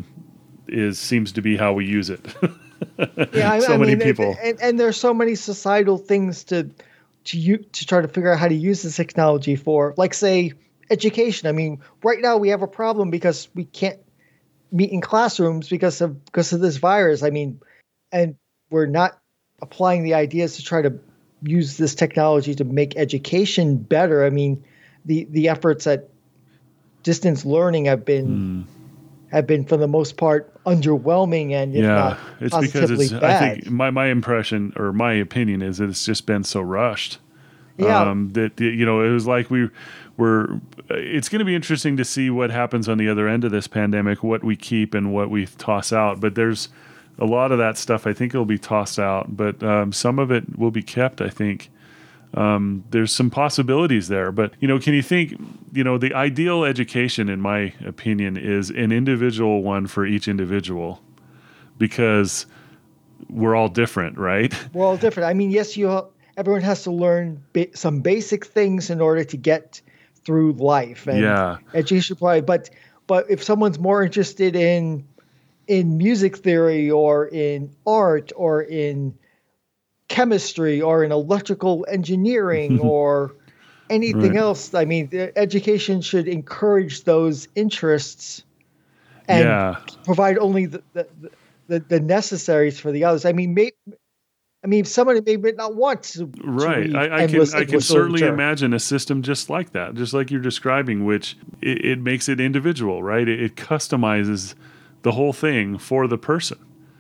is seems to be how we use it. Yeah, I, so I many mean, people. and, and there's so many societal things to to you to try to figure out how to use this technology for, like, say, education. I mean, right now we have a problem because we can't meet in classrooms because of because of this virus. I mean, and we're not applying the ideas to try to use this technology to make education better. I mean, the the efforts at distance learning have been have been, for the most part, underwhelming and, if Yeah, not it's because positively it's. I bad. think my my impression or my opinion is that it's just been so rushed. Yeah. Um, that you know, it was like we were. It's going to be interesting to see what happens on the other end of this pandemic, what we keep and what we toss out. But there's a lot of that stuff I think will be tossed out, but um, some of it will be kept, I think. Um, there's some possibilities there, but, you know, can you think, you know, the ideal education, in my opinion, is an individual one for each individual, because we're all different, right? We're all different. I mean, yes, you everyone has to learn ba- some basic things in order to get through life and Yeah. education. Probably, but but if someone's more interested in in music theory or in art or in chemistry or in electrical engineering or anything Right. else, I mean, the education should encourage those interests and Yeah. provide only the the, the, the necessaries for the others. I mean, may, I mean, somebody may not want to, to Right. read I, I can endless I can English certainly literature. imagine a system just like that, just like you're describing, which it, it makes it individual, right? It, it customizes the whole thing for the person.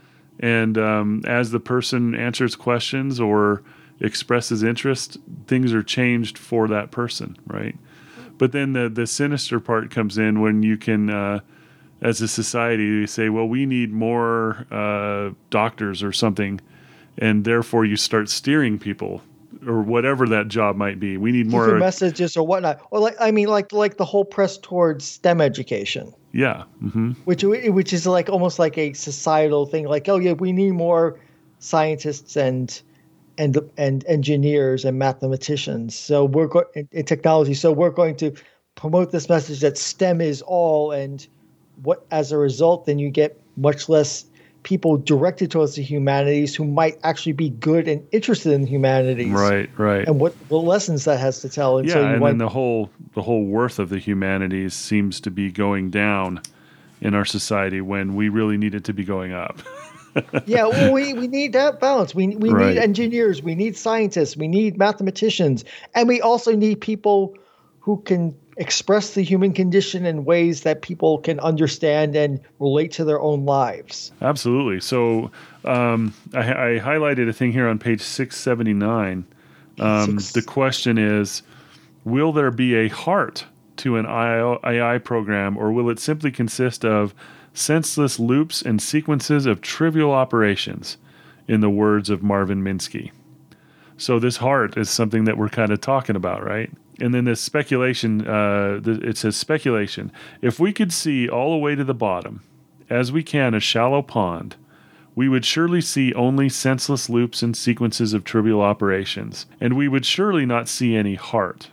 And um, as the person answers questions or expresses interest, things are changed for that person, right? But then the the sinister part comes in when you can, uh, as a society, say, well, we need more uh, doctors or something, and therefore you start steering people or whatever that job might be. We need Different more. messages or whatnot, or like I mean, like like the whole press towards STEM education, Yeah. hmm which which is like almost like a societal thing. Like, oh yeah, we need more scientists and and and engineers and mathematicians. So we're going in, in technology. So we're going to promote this message that STEM is all, and what as a result, then you get much less people directed towards the humanities who might actually be good and interested in humanities. Right. Right. And what, what lessons that has to tell. And Yeah, so you and want then the whole the whole worth of the humanities seems to be going down in our society when we really need it to be going up. yeah, well, we, we need that balance. We we Right. need engineers, we need scientists, we need mathematicians, and we also need people who can express the human condition in ways that people can understand and relate to their own lives. Absolutely. So um, I, I highlighted a thing here on page six seventy-nine. Um, Six- the question is, will there be a heart to an A I program, or will it simply consist of senseless loops and sequences of trivial operations, in the words of Marvin Minsky? So this heart is something that we're kind of talking about, right? And then this speculation, uh, the, it says speculation. If we could see all the way to the bottom, as we can a shallow pond, we would surely see only senseless loops and sequences of trivial operations, and we would surely not see any heart.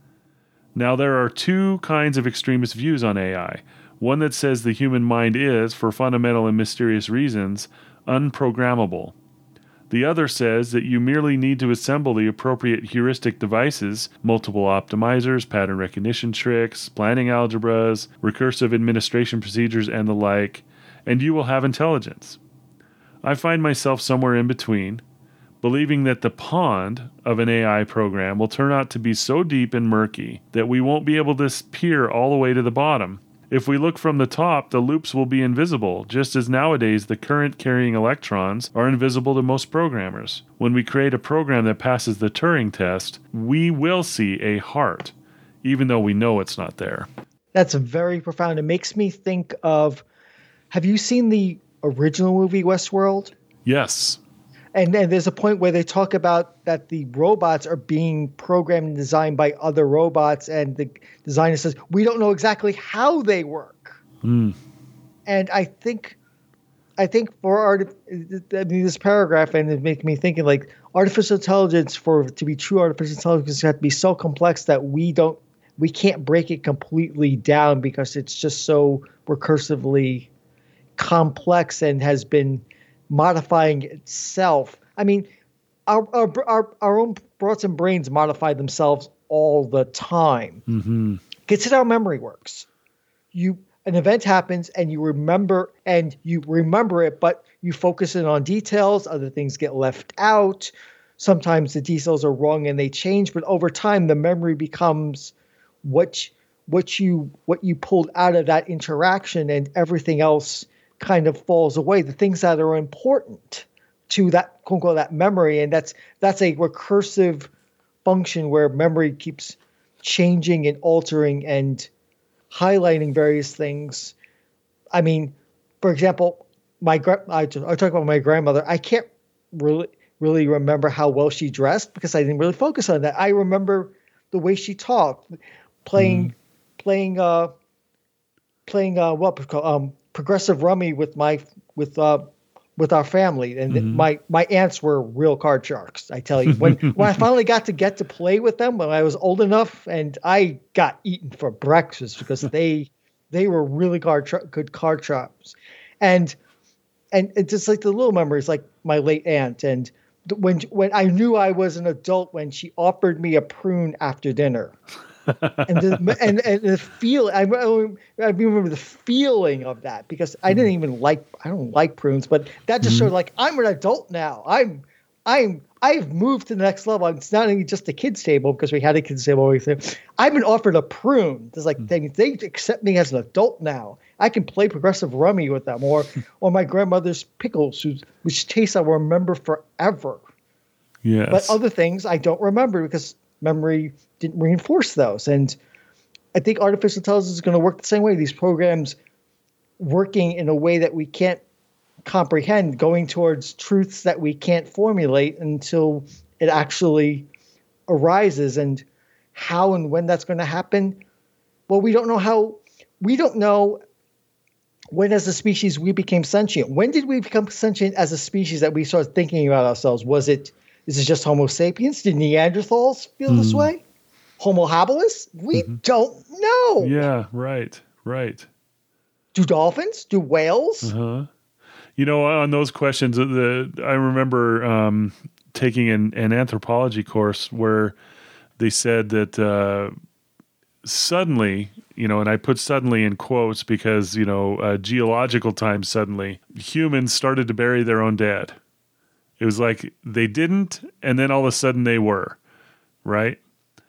Now, there are two kinds of extremist views on A I. One that says the human mind is, for fundamental and mysterious reasons, unprogrammable. The other says that you merely need to assemble the appropriate heuristic devices, multiple optimizers, pattern recognition tricks, planning algebras, recursive administration procedures, and the like, and you will have intelligence. I find myself somewhere in between, believing that the pond of an A I program will turn out to be so deep and murky that we won't be able to peer all the way to the bottom. If we look from the top, the loops will be invisible, just as nowadays the current-carrying electrons are invisible to most programmers. When we create a program that passes the Turing test, we will see a heart, even though we know it's not there. That's very profound. It makes me think of, have you seen the original movie Westworld? Yes. And, and there's a point where they talk about that the robots are being programmed and designed by other robots, and the designer says, we don't know exactly how they work. Mm. And I think I think for art, I mean, this paragraph, and it makes me thinking, like, artificial intelligence, for to be true artificial intelligence, has to be so complex that we don't we can't break it completely down because it's just so recursively complex and has been modifying itself. I mean, our our our, our own thoughts and brains modify themselves all the time. Mm-hmm. Consider how memory works. You an event happens and you remember and you remember it, but you focus in on details. Other things get left out. Sometimes the details are wrong and they change, but over time the memory becomes what what you what you pulled out of that interaction, and everything else kind of falls away. The things that are important to that, quote unquote, that memory, and that's that's a recursive function where memory keeps changing and altering and highlighting various things. I mean, for example, my gra- I, I talk about my grandmother. I can't really really remember how well she dressed because I didn't really focus on that. I remember the way she talked, playing mm. playing uh playing uh what was called um progressive rummy with my with uh with our family, and mm-hmm. my my aunts were real card sharks. I tell you, when when I finally got to get to play with them when I was old enough, and I got eaten for breakfast because they they were really card good card sharps, and and it's just like the little memories, like my late aunt, and when when I knew I was an adult when she offered me a prune after dinner. and, the, and and the feel I, I remember the feeling of that because I didn't even like I don't like prunes, but that just mm-hmm. showed like I'm an adult now. I'm I'm I've moved to the next level. It's not even just a kids table because we had a kids table. I've been offered a prune. It's like mm-hmm. they, they accept me as an adult now. I can play progressive rummy with them, or or my grandmother's pickles, whose which tastes I will remember forever. Yes, but other things I don't remember because memory didn't reinforce those. And I think artificial intelligence is going to work the same way. These programs working in a way that we can't comprehend, going towards truths that we can't formulate until it actually arises. And how and when that's going to happen, well, we don't know how. We don't know when as a species we became sentient. When did we become sentient as a species that we started thinking about ourselves? Was it, is it just Homo sapiens? Did Neanderthals feel mm. this way? Homo habilis? We mm-hmm. don't know. Yeah, right, right. Do dolphins? Do whales? Uh-huh. You know, on those questions, the I remember um, taking an, an anthropology course where they said that uh, suddenly, you know, and I put suddenly in quotes because, you know, uh, geological time suddenly, humans started to bury their own dead. It was like they didn't, and then all of a sudden they were, right?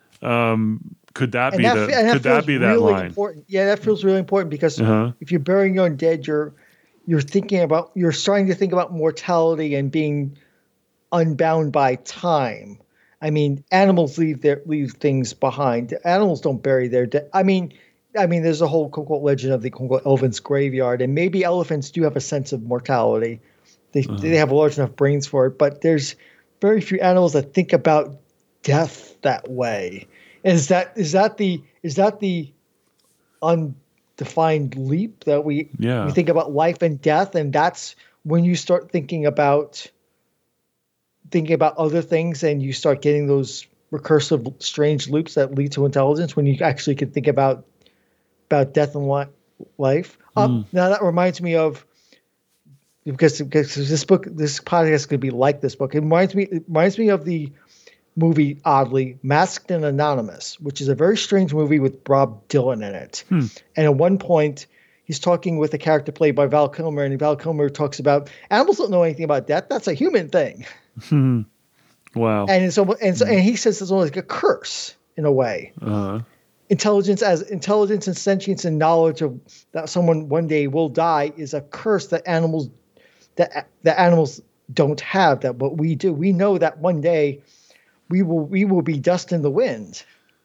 Um, could that and be that, the? That could that be that really line? Important. Yeah, that feels really important because uh-huh. if you're burying your own dead, you're you're thinking about you're starting to think about mortality and being unbound by time. I mean, animals leave their leave things behind. Animals don't bury their dead. I mean, I mean, there's a whole quote, quote, legend of the quote, quote, elephant's graveyard, and maybe elephants do have a sense of mortality. They uh-huh. they have large enough brains for it, but there's very few animals that think about death that way. Is that is that the is that the undefined leap that we Yeah. we think about life and death, and that's when you start thinking about thinking about other things, and you start getting those recursive, strange loops that lead to intelligence. When you actually can think about about death and li- life. Mm. Um, now that reminds me of because because this book, this podcast is going to be like this book. It reminds me it reminds me of the movie, oddly, Masked and Anonymous, which is a very strange movie with Rob Dylan in it. Hmm. And at one point, he's talking with a character played by Val Kilmer, and Val Kilmer talks about animals don't know anything about death. That's a human thing. Hmm. Wow. And so, and so, and he says it's almost like a curse in a way. Uh-huh. Intelligence as intelligence and sentience and knowledge of that someone one day will die is a curse that animals that that animals don't have, that but we do. We know that one day we will we will be dust in the wind.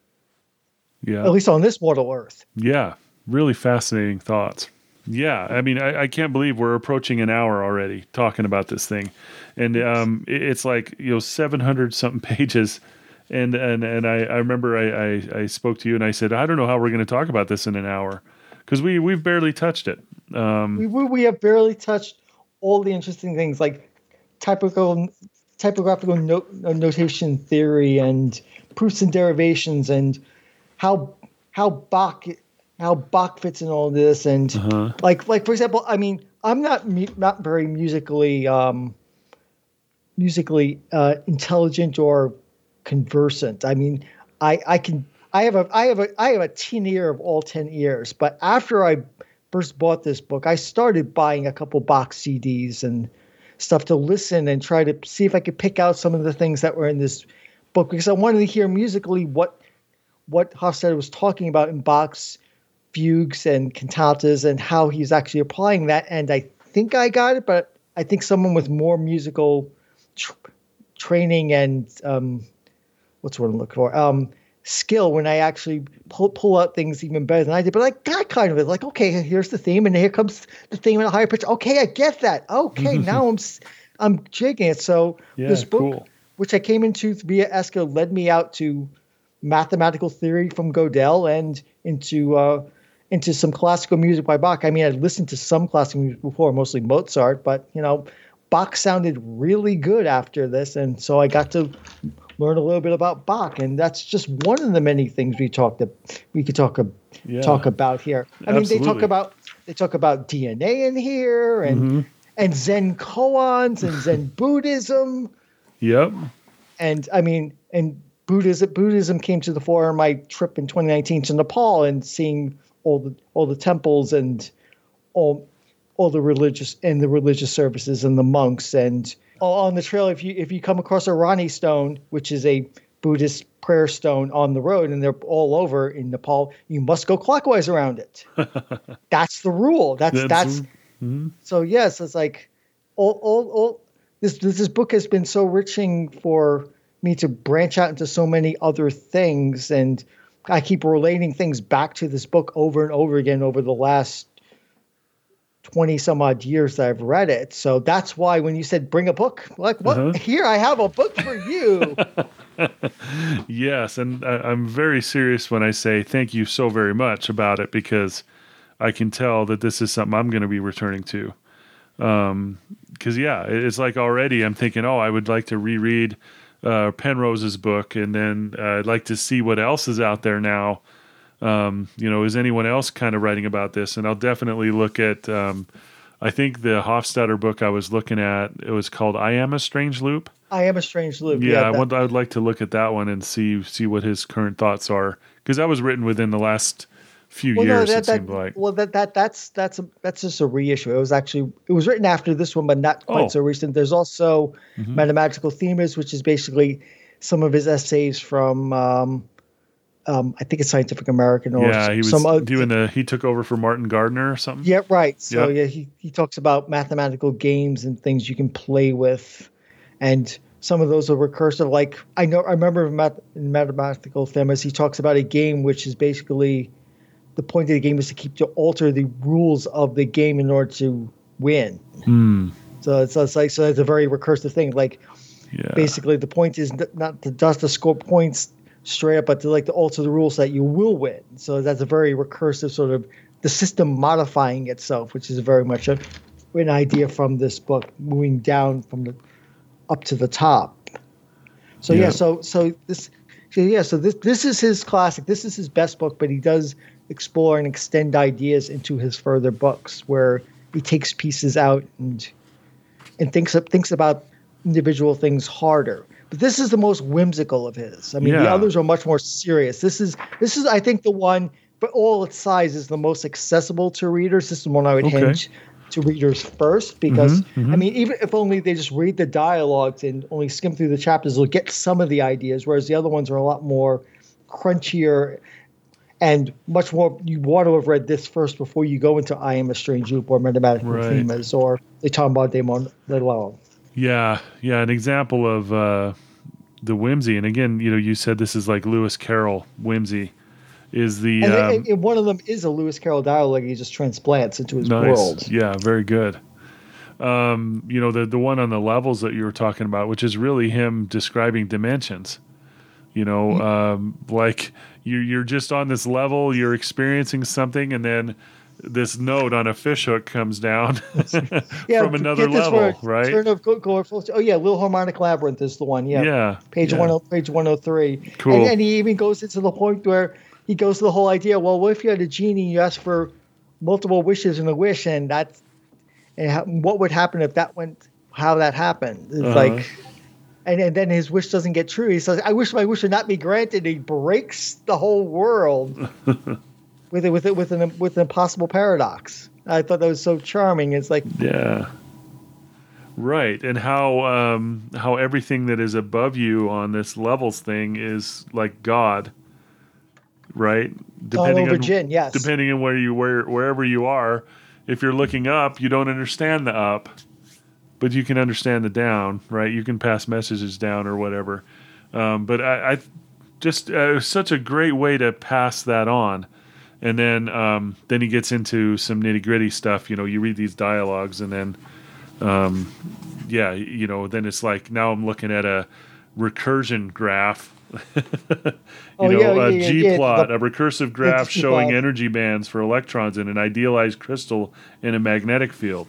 Yeah. At least on this mortal earth. Yeah. Really fascinating thoughts. Yeah. I mean, I, I can't believe we're approaching an hour already talking about this thing. And um, it, it's like, you know, seven hundred something pages. And and, and I, I remember I, I, I spoke to you and I said, I don't know how we're going to talk about this in an hour. Because we, we've barely touched it. Um, We, we we have barely touched all the interesting things like typical typographical no, notation theory and proofs and derivations and how how Bach how Bach fits in all this, and uh-huh. like like for example, I mean, I'm not mu- not very musically um, musically uh, intelligent or conversant. I mean, I I can I have a I have a I have a teen ear of all ten ears, but after I first bought this book, I started buying a couple box C Ds and stuff to listen and try to see if I could pick out some of the things that were in this book, because I wanted to hear musically what what Hofstadter was talking about in Bach's fugues and cantatas and how he's actually applying that. And I think I got it, but I think someone with more musical tr- training and um, what's what I'm looking for? Um, skill when I actually pull pull out things even better than I did. But I got kind of it, like, okay, here's the theme, and here comes the theme in a higher pitch. Okay, I get that. Okay, now I'm I'm jigging it. So Yeah, this book, cool. which I came into via ESCA, led me out to mathematical theory from Gödel and into uh, into some classical music by Bach. I mean, I'd listened to some classical music before, mostly Mozart, but, you know, Bach sounded really good after this, and so I got to learn a little bit about Bach, and that's just one of the many things we talked we could talk Yeah. talk about here. I mean, they talk Absolutely. about they talk about D N A in here, and Mm-hmm. and Zen koans and Zen Buddhism, Yep. and I mean, and Buddhism Buddhism came to the fore on my trip in twenty nineteen to Nepal, and seeing all the all the temples and all all the religious and the religious services and the monks. And on the trail, if you if you come across a Rani stone, which is a Buddhist prayer stone on the road, and they're all over in Nepal, you must go clockwise around it. That's the rule. That's that's, That's- mhm. so yes, it's like all all all this this this book has been so enriching for me to branch out into so many other things, and I keep relating things back to this book over and over again over the last twenty some odd years that I've read it. So that's why when you said bring a book, like, what? Uh-huh. Here, I have a book for you. Yes, and I, I'm very serious when I say thank you so very much about it, because I can tell that this is something I'm going to be returning to. Um, because yeah, it- it's like already I'm thinking, oh, I would like to reread uh, Penrose's book, and then uh, I'd like to see what else is out there now. Um, you know, is anyone else kind of writing about this? And I'll definitely look at. Um, I think the Hofstadter book I was looking at, it was called "I Am a Strange Loop." I am a strange loop. Yeah, I, that- want, I would like to look at that one and see see what his current thoughts are, because that was written within the last few Well, no, years. that, it that, seemed like. well, that that that's that's a, that's just a reissue. It was actually it was written after this one, but not quite Oh. so recent. There's also Mhm. Mathematical Themes, which is basically some of his essays from um, um, I think it's Scientific American or Yeah, he was some other, doing the. He took over for Martin Gardner or something. Yeah, right. So Yep. yeah, he he talks about mathematical games and things you can play with, and some of those are recursive. Like I know I remember in, math, in Mathematical Themes, he talks about a game which is basically the point of the game is to keep to alter the rules of the game in order to win. Hmm. So it's, it's like so it's a very recursive thing. Like Yeah. basically the point is n- not to just to score points straight up, but to like to alter the rules so that you will win. So that's a very recursive sort of the system modifying itself, which is very much a, an idea from this book, moving down from the up to the top. So yeah, Yeah. so so this so yeah, so this this is his classic. This is his best book, but he does explore and extend ideas into his further books where he takes pieces out and and thinks thinks about individual things harder. But this is the most whimsical of his. I mean, the Yeah. others are much more serious. This is this is I think the one, for all its size, is the most accessible to readers. This is the one I would Okay. hinge to readers first because Mhm, mhm. I mean, even if only they just read the dialogues and only skim through the chapters, they'll get some of the ideas. Whereas the other ones are a lot more crunchier and much more. You want to have read this first before you go into I Am a Strange Loop or Metamatic Right. Themas or the Tomba de Mon Leon. Yeah, yeah. An example of uh, the whimsy, and again, you know, you said this is like Lewis Carroll whimsy, is the And, um, and- and one of them is a Lewis Carroll dialogue he just transplants into his nice. world. Yeah, very good. Um, you know, the the one on the levels that you were talking about, which is really him describing dimensions. You know, Mm-hmm. um, like you you're just on this level, you're experiencing something, and then this note on a fishhook comes down Yeah, from another get this level, for right? Turn of Go- Go- Oh yeah, Little Harmonic Labyrinth is the one. Yeah, Yeah, page yeah. one, oh, page one hundred three. Cool. And, and he even goes into the point where he goes to the whole idea. Well, what if you had a genie? You asked for multiple wishes in a wish, and that's and how, what would happen if that went? How that happened? It's Uh-huh. like. And, and then his wish doesn't get true. He says, "I wish my wish would not be granted." He breaks the whole world with it, with it, with an with an impossible paradox. I thought that was so charming. It's like, Yeah. Right, and how um, how everything that is above you on this levels thing is like God, right? all over on Jin, yes. depending on where you where wherever you are, if you're looking up, you don't understand the up, but you can understand the down, right? You can pass messages down or whatever. Um, but I, I just uh, such a great way to pass that on. And then um, then he gets into some nitty gritty stuff. You know, you read these dialogues, and then um, yeah, you know, then it's like now I'm looking at a recursion graph. you Oh, know, yeah, a yeah, yeah, G yeah, plot, the- a recursive graph G showing plot. energy bands for electrons in an idealized crystal in a magnetic field.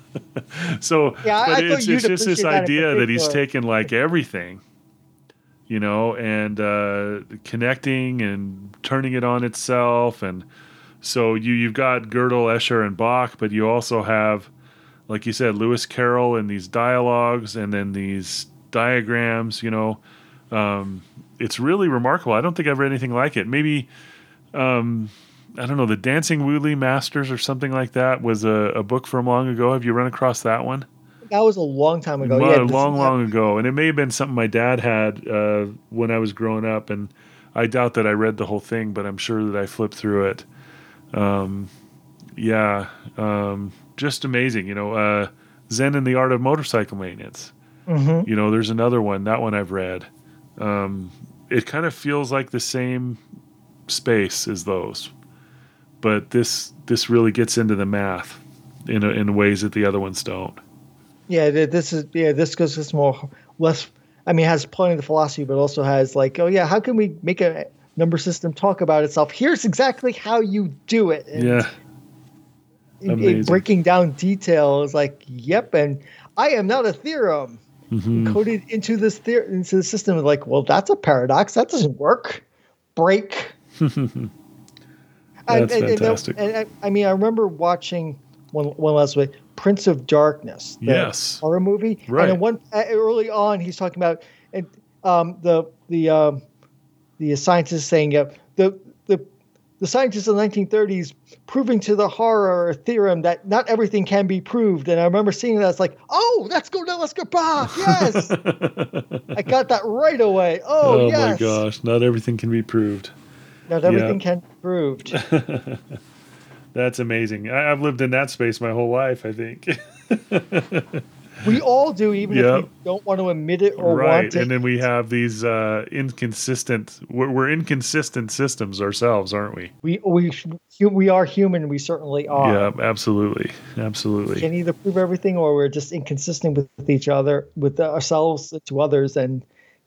so, Yeah, I- but I thought it's, you'd it's just this appreciate that in idea that he's particular. taken like everything, you know, and uh, connecting and turning it on itself. And so you, you've got Gödel, Escher, and Bach, but you also have, like you said, Lewis Carroll and these dialogues and then these diagrams, you know. Um, it's really remarkable. I don't think I've read anything like it. Maybe, um, I don't know, the Dancing Wooly Masters or something like that was a, a book from long ago. Have you run across that one? That was a long time ago. Lo- Yeah, this- long, that- long ago. And it may have been something my dad had uh, when I was growing up. And I doubt that I read the whole thing, but I'm sure that I flipped through it. Um, yeah, um, just amazing. You know, uh, Zen and the Art of Motorcycle Maintenance. Mhm. You know, there's another one. That one I've read. Um, it kind of feels like the same space as those, but this this really gets into the math in a, in ways that the other ones don't. Yeah, th- this is yeah. This goes this more less. I mean, it has plenty of the philosophy, but also has like, oh yeah, how can we make a number system talk about itself? Here's exactly how you do it. And Yeah, it- it amazing. breaking down details like, yep, and I am not a theorem Mhm. coded into this theor- into the system. Like, well, that's a paradox. That doesn't work. Break. That's and, and- fantastic. And, I, I mean, I remember watching one one last week, Prince of Darkness, the Yes. horror movie. Right. And in one uh, early on, he's talking about and um, the the um, the scientist saying uh, the the the scientists in the nineteen thirties proving to the horror theorem that not everything can be proved. And I remember seeing that. It's like, oh, let's go now. Let's go back. Yes, I got that right away. Oh, Oh yes. my gosh, not everything can be proved. Not everything Yeah. can be proved. That's amazing. I, I've lived in that space my whole life, I think. We all do, even Yep. if we don't want to admit it or Right, want it. and then we have these uh, inconsistent. We're, we're inconsistent systems ourselves, aren't we? we we hu- we are human. We certainly are. Yeah, absolutely, absolutely. We can either prove everything, or we're just inconsistent with each other, with ourselves to others, and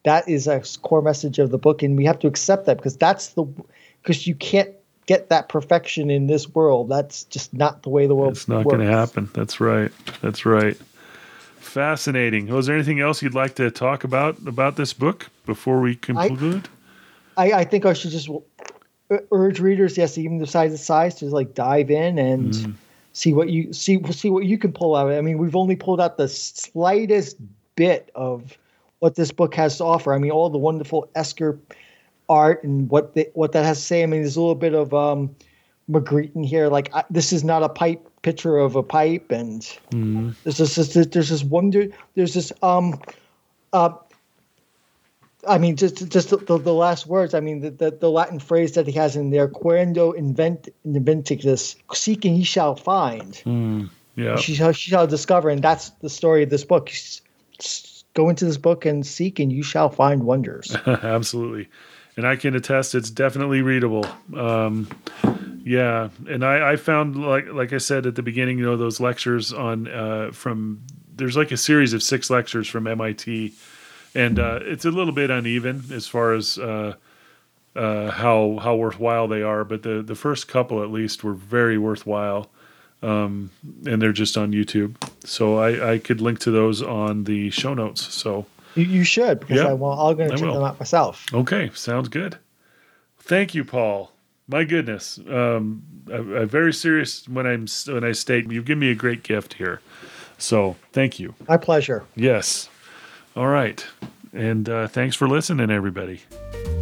that is a core message of the book, and we have to accept that because that's the because you can't get that perfection in this world. That's just not the way the world. It's not works. going to happen. That's right. That's right. Fascinating. Was there anything else you'd like to talk about about this book before we conclude? I, I, I think I should just urge readers, yes, even besides the size, to like dive in and mm. see what you see. See what you can pull out. I mean, we've only pulled out the slightest bit of what this book has to offer. I mean, all the wonderful Esker art and what the, what that has to say. I mean, there's a little bit of um, Magritte in here. Like I, this is not a pipe picture of a pipe, and mm. there's this, this there's this wonder. There's this um, uh, I mean, just just the, the, the last words. I mean, the, the the Latin phrase that he has in there: "Quando invent inventicus, seek and ye shall find." Mm. Yeah, she shall she shall discover, and that's the story of this book. Go into this book and seek, and you shall find wonders. Absolutely. And I can attest it's definitely readable. Um, yeah. And I, I found, like like I said at the beginning, you know, those lectures on uh, from, there's like a series of six lectures from M I T. And uh, it's a little bit uneven as far as uh, uh, how how worthwhile they are. But the, the first couple, at least, were very worthwhile. Um, and they're just on YouTube. So I, I could link to those on the show notes. So you, you should, because yeah, I will, I'm going to check them out myself. Okay. Sounds good. Thank you, Paul. My goodness. Um, I, I'm very serious when I'm, when I state you've given me a great gift here. So thank you. My pleasure. Yes. All right. And, uh, thanks for listening, everybody.